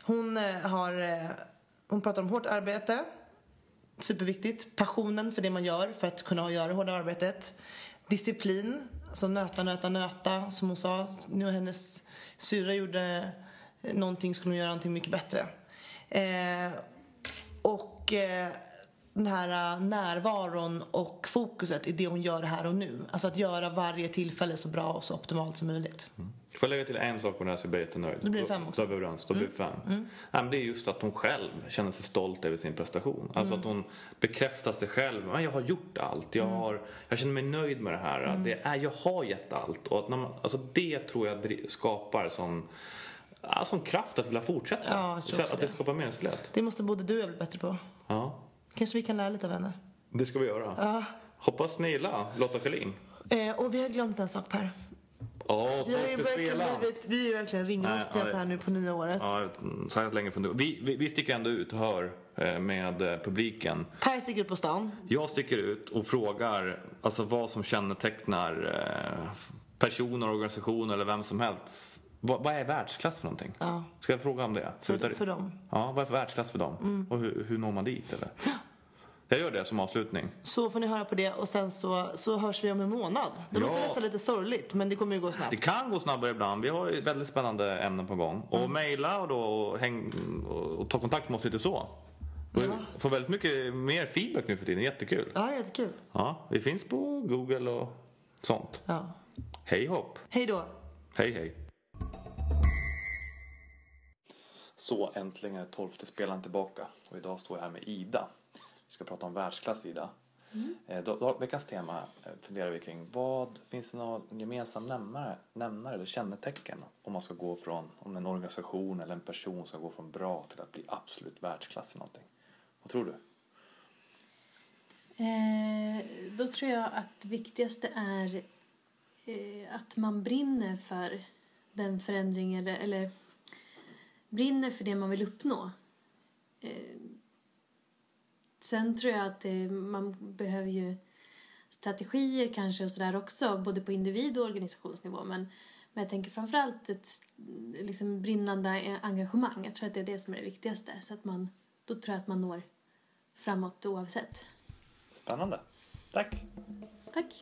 S4: Hon pratar om hårt arbete. Superviktigt. Passionen för det man gör för att kunna göra det hårda arbetet. Disciplin. Alltså nöta. Som hon sa. Nu hennes syra gjorde någonting, skulle hon göra någonting mycket bättre. Den här närvaron och fokuset i det hon gör här och nu. Alltså att göra varje tillfälle så bra och så optimalt som möjligt.
S5: Får jag lägga till en sak på det här så blir jag jättenöjd.
S4: Då blir det 5 också.
S5: Då är vi överens, då blir det 5. Nej, men det är just att hon själv känner sig stolt över sin prestation. Alltså att hon bekräftar sig själv. Jag har gjort allt. Jag känner mig nöjd med det här. Jag har gett allt. Och att det tror jag skapar sån kraft att vilja fortsätta.
S4: Ja,
S5: att det skapar meningsfullhet.
S4: Det måste både du och jag bli bättre på.
S5: Ja.
S4: Kanske vi kan lära lite av henne.
S5: Det ska vi göra.
S4: Ja.
S5: Hoppas ni gillar Lotta Schelin.
S4: Och vi har glömt en sak, Per. Vi är ju verkligen ringrostiga så här nu på nya året.
S5: Ja, så här länge från vi sticker ändå ut och hör med publiken.
S4: Per sticker ut på stan.
S5: Jag sticker ut och frågar alltså vad som kännetecknar personer, organisationer eller vem som helst. Vad är världsklass för någonting? Ja. Ska jag fråga om det?
S4: För dem.
S5: Ja, vad är världsklass för dem? Och hur når man dit eller? Jag gör det som avslutning. Så
S4: får ni höra på det och sen så hörs vi om en månad. Det låter nästan lite sorgligt, men det kommer ju gå snabbt.
S5: Det kan gå snabbare ibland. Vi har väldigt spännande ämnen på gång. Och mejla och ta kontakt med oss lite så. Vi får väldigt mycket mer feedback nu för tiden. Jättekul.
S4: Ja, jättekul.
S5: Ja, vi finns på Google och sånt.
S4: Ja.
S5: Hej hopp.
S4: Hej då.
S5: Hej. Så äntligen är 12:e spelaren tillbaka. Och idag står jag här med Ida. Vi ska prata om världsklass, Ida. Veckans tema funderar vi kring. Finns det någon gemensam nämnare eller kännetecken om man ska gå från, om en organisation eller en person ska gå från bra till att bli absolut världsklass i någonting? Vad tror du?
S7: Då tror jag att det viktigaste är att man brinner för den förändringen eller brinner för det man vill uppnå. Sen tror jag att man behöver ju strategier kanske och sådär också, både på individ- och organisationsnivå. Men jag tänker framförallt ett liksom brinnande engagemang. Jag tror att det är det som är det viktigaste. Så att då tror jag att man når framåt oavsett.
S5: Spännande. Tack.
S7: Tack.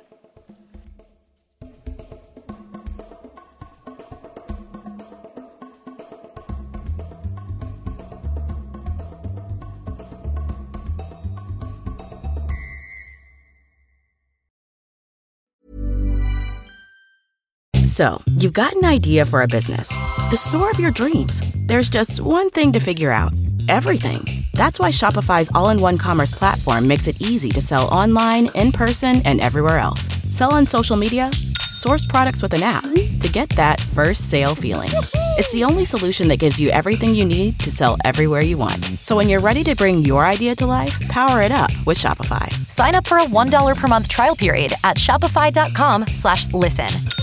S8: So, you've got an idea for a business. The store of your dreams. There's just one thing to figure out. Everything. That's why Shopify's all-in-one commerce platform makes it easy to sell online, in person, and everywhere else. Sell on social media. Source products with an app to get that first sale feeling. It's the only solution that gives you everything you need to sell everywhere you want. So when you're ready to bring your idea to life, power it up with Shopify.
S3: Sign up for a $1 per month trial period at shopify.com/listen.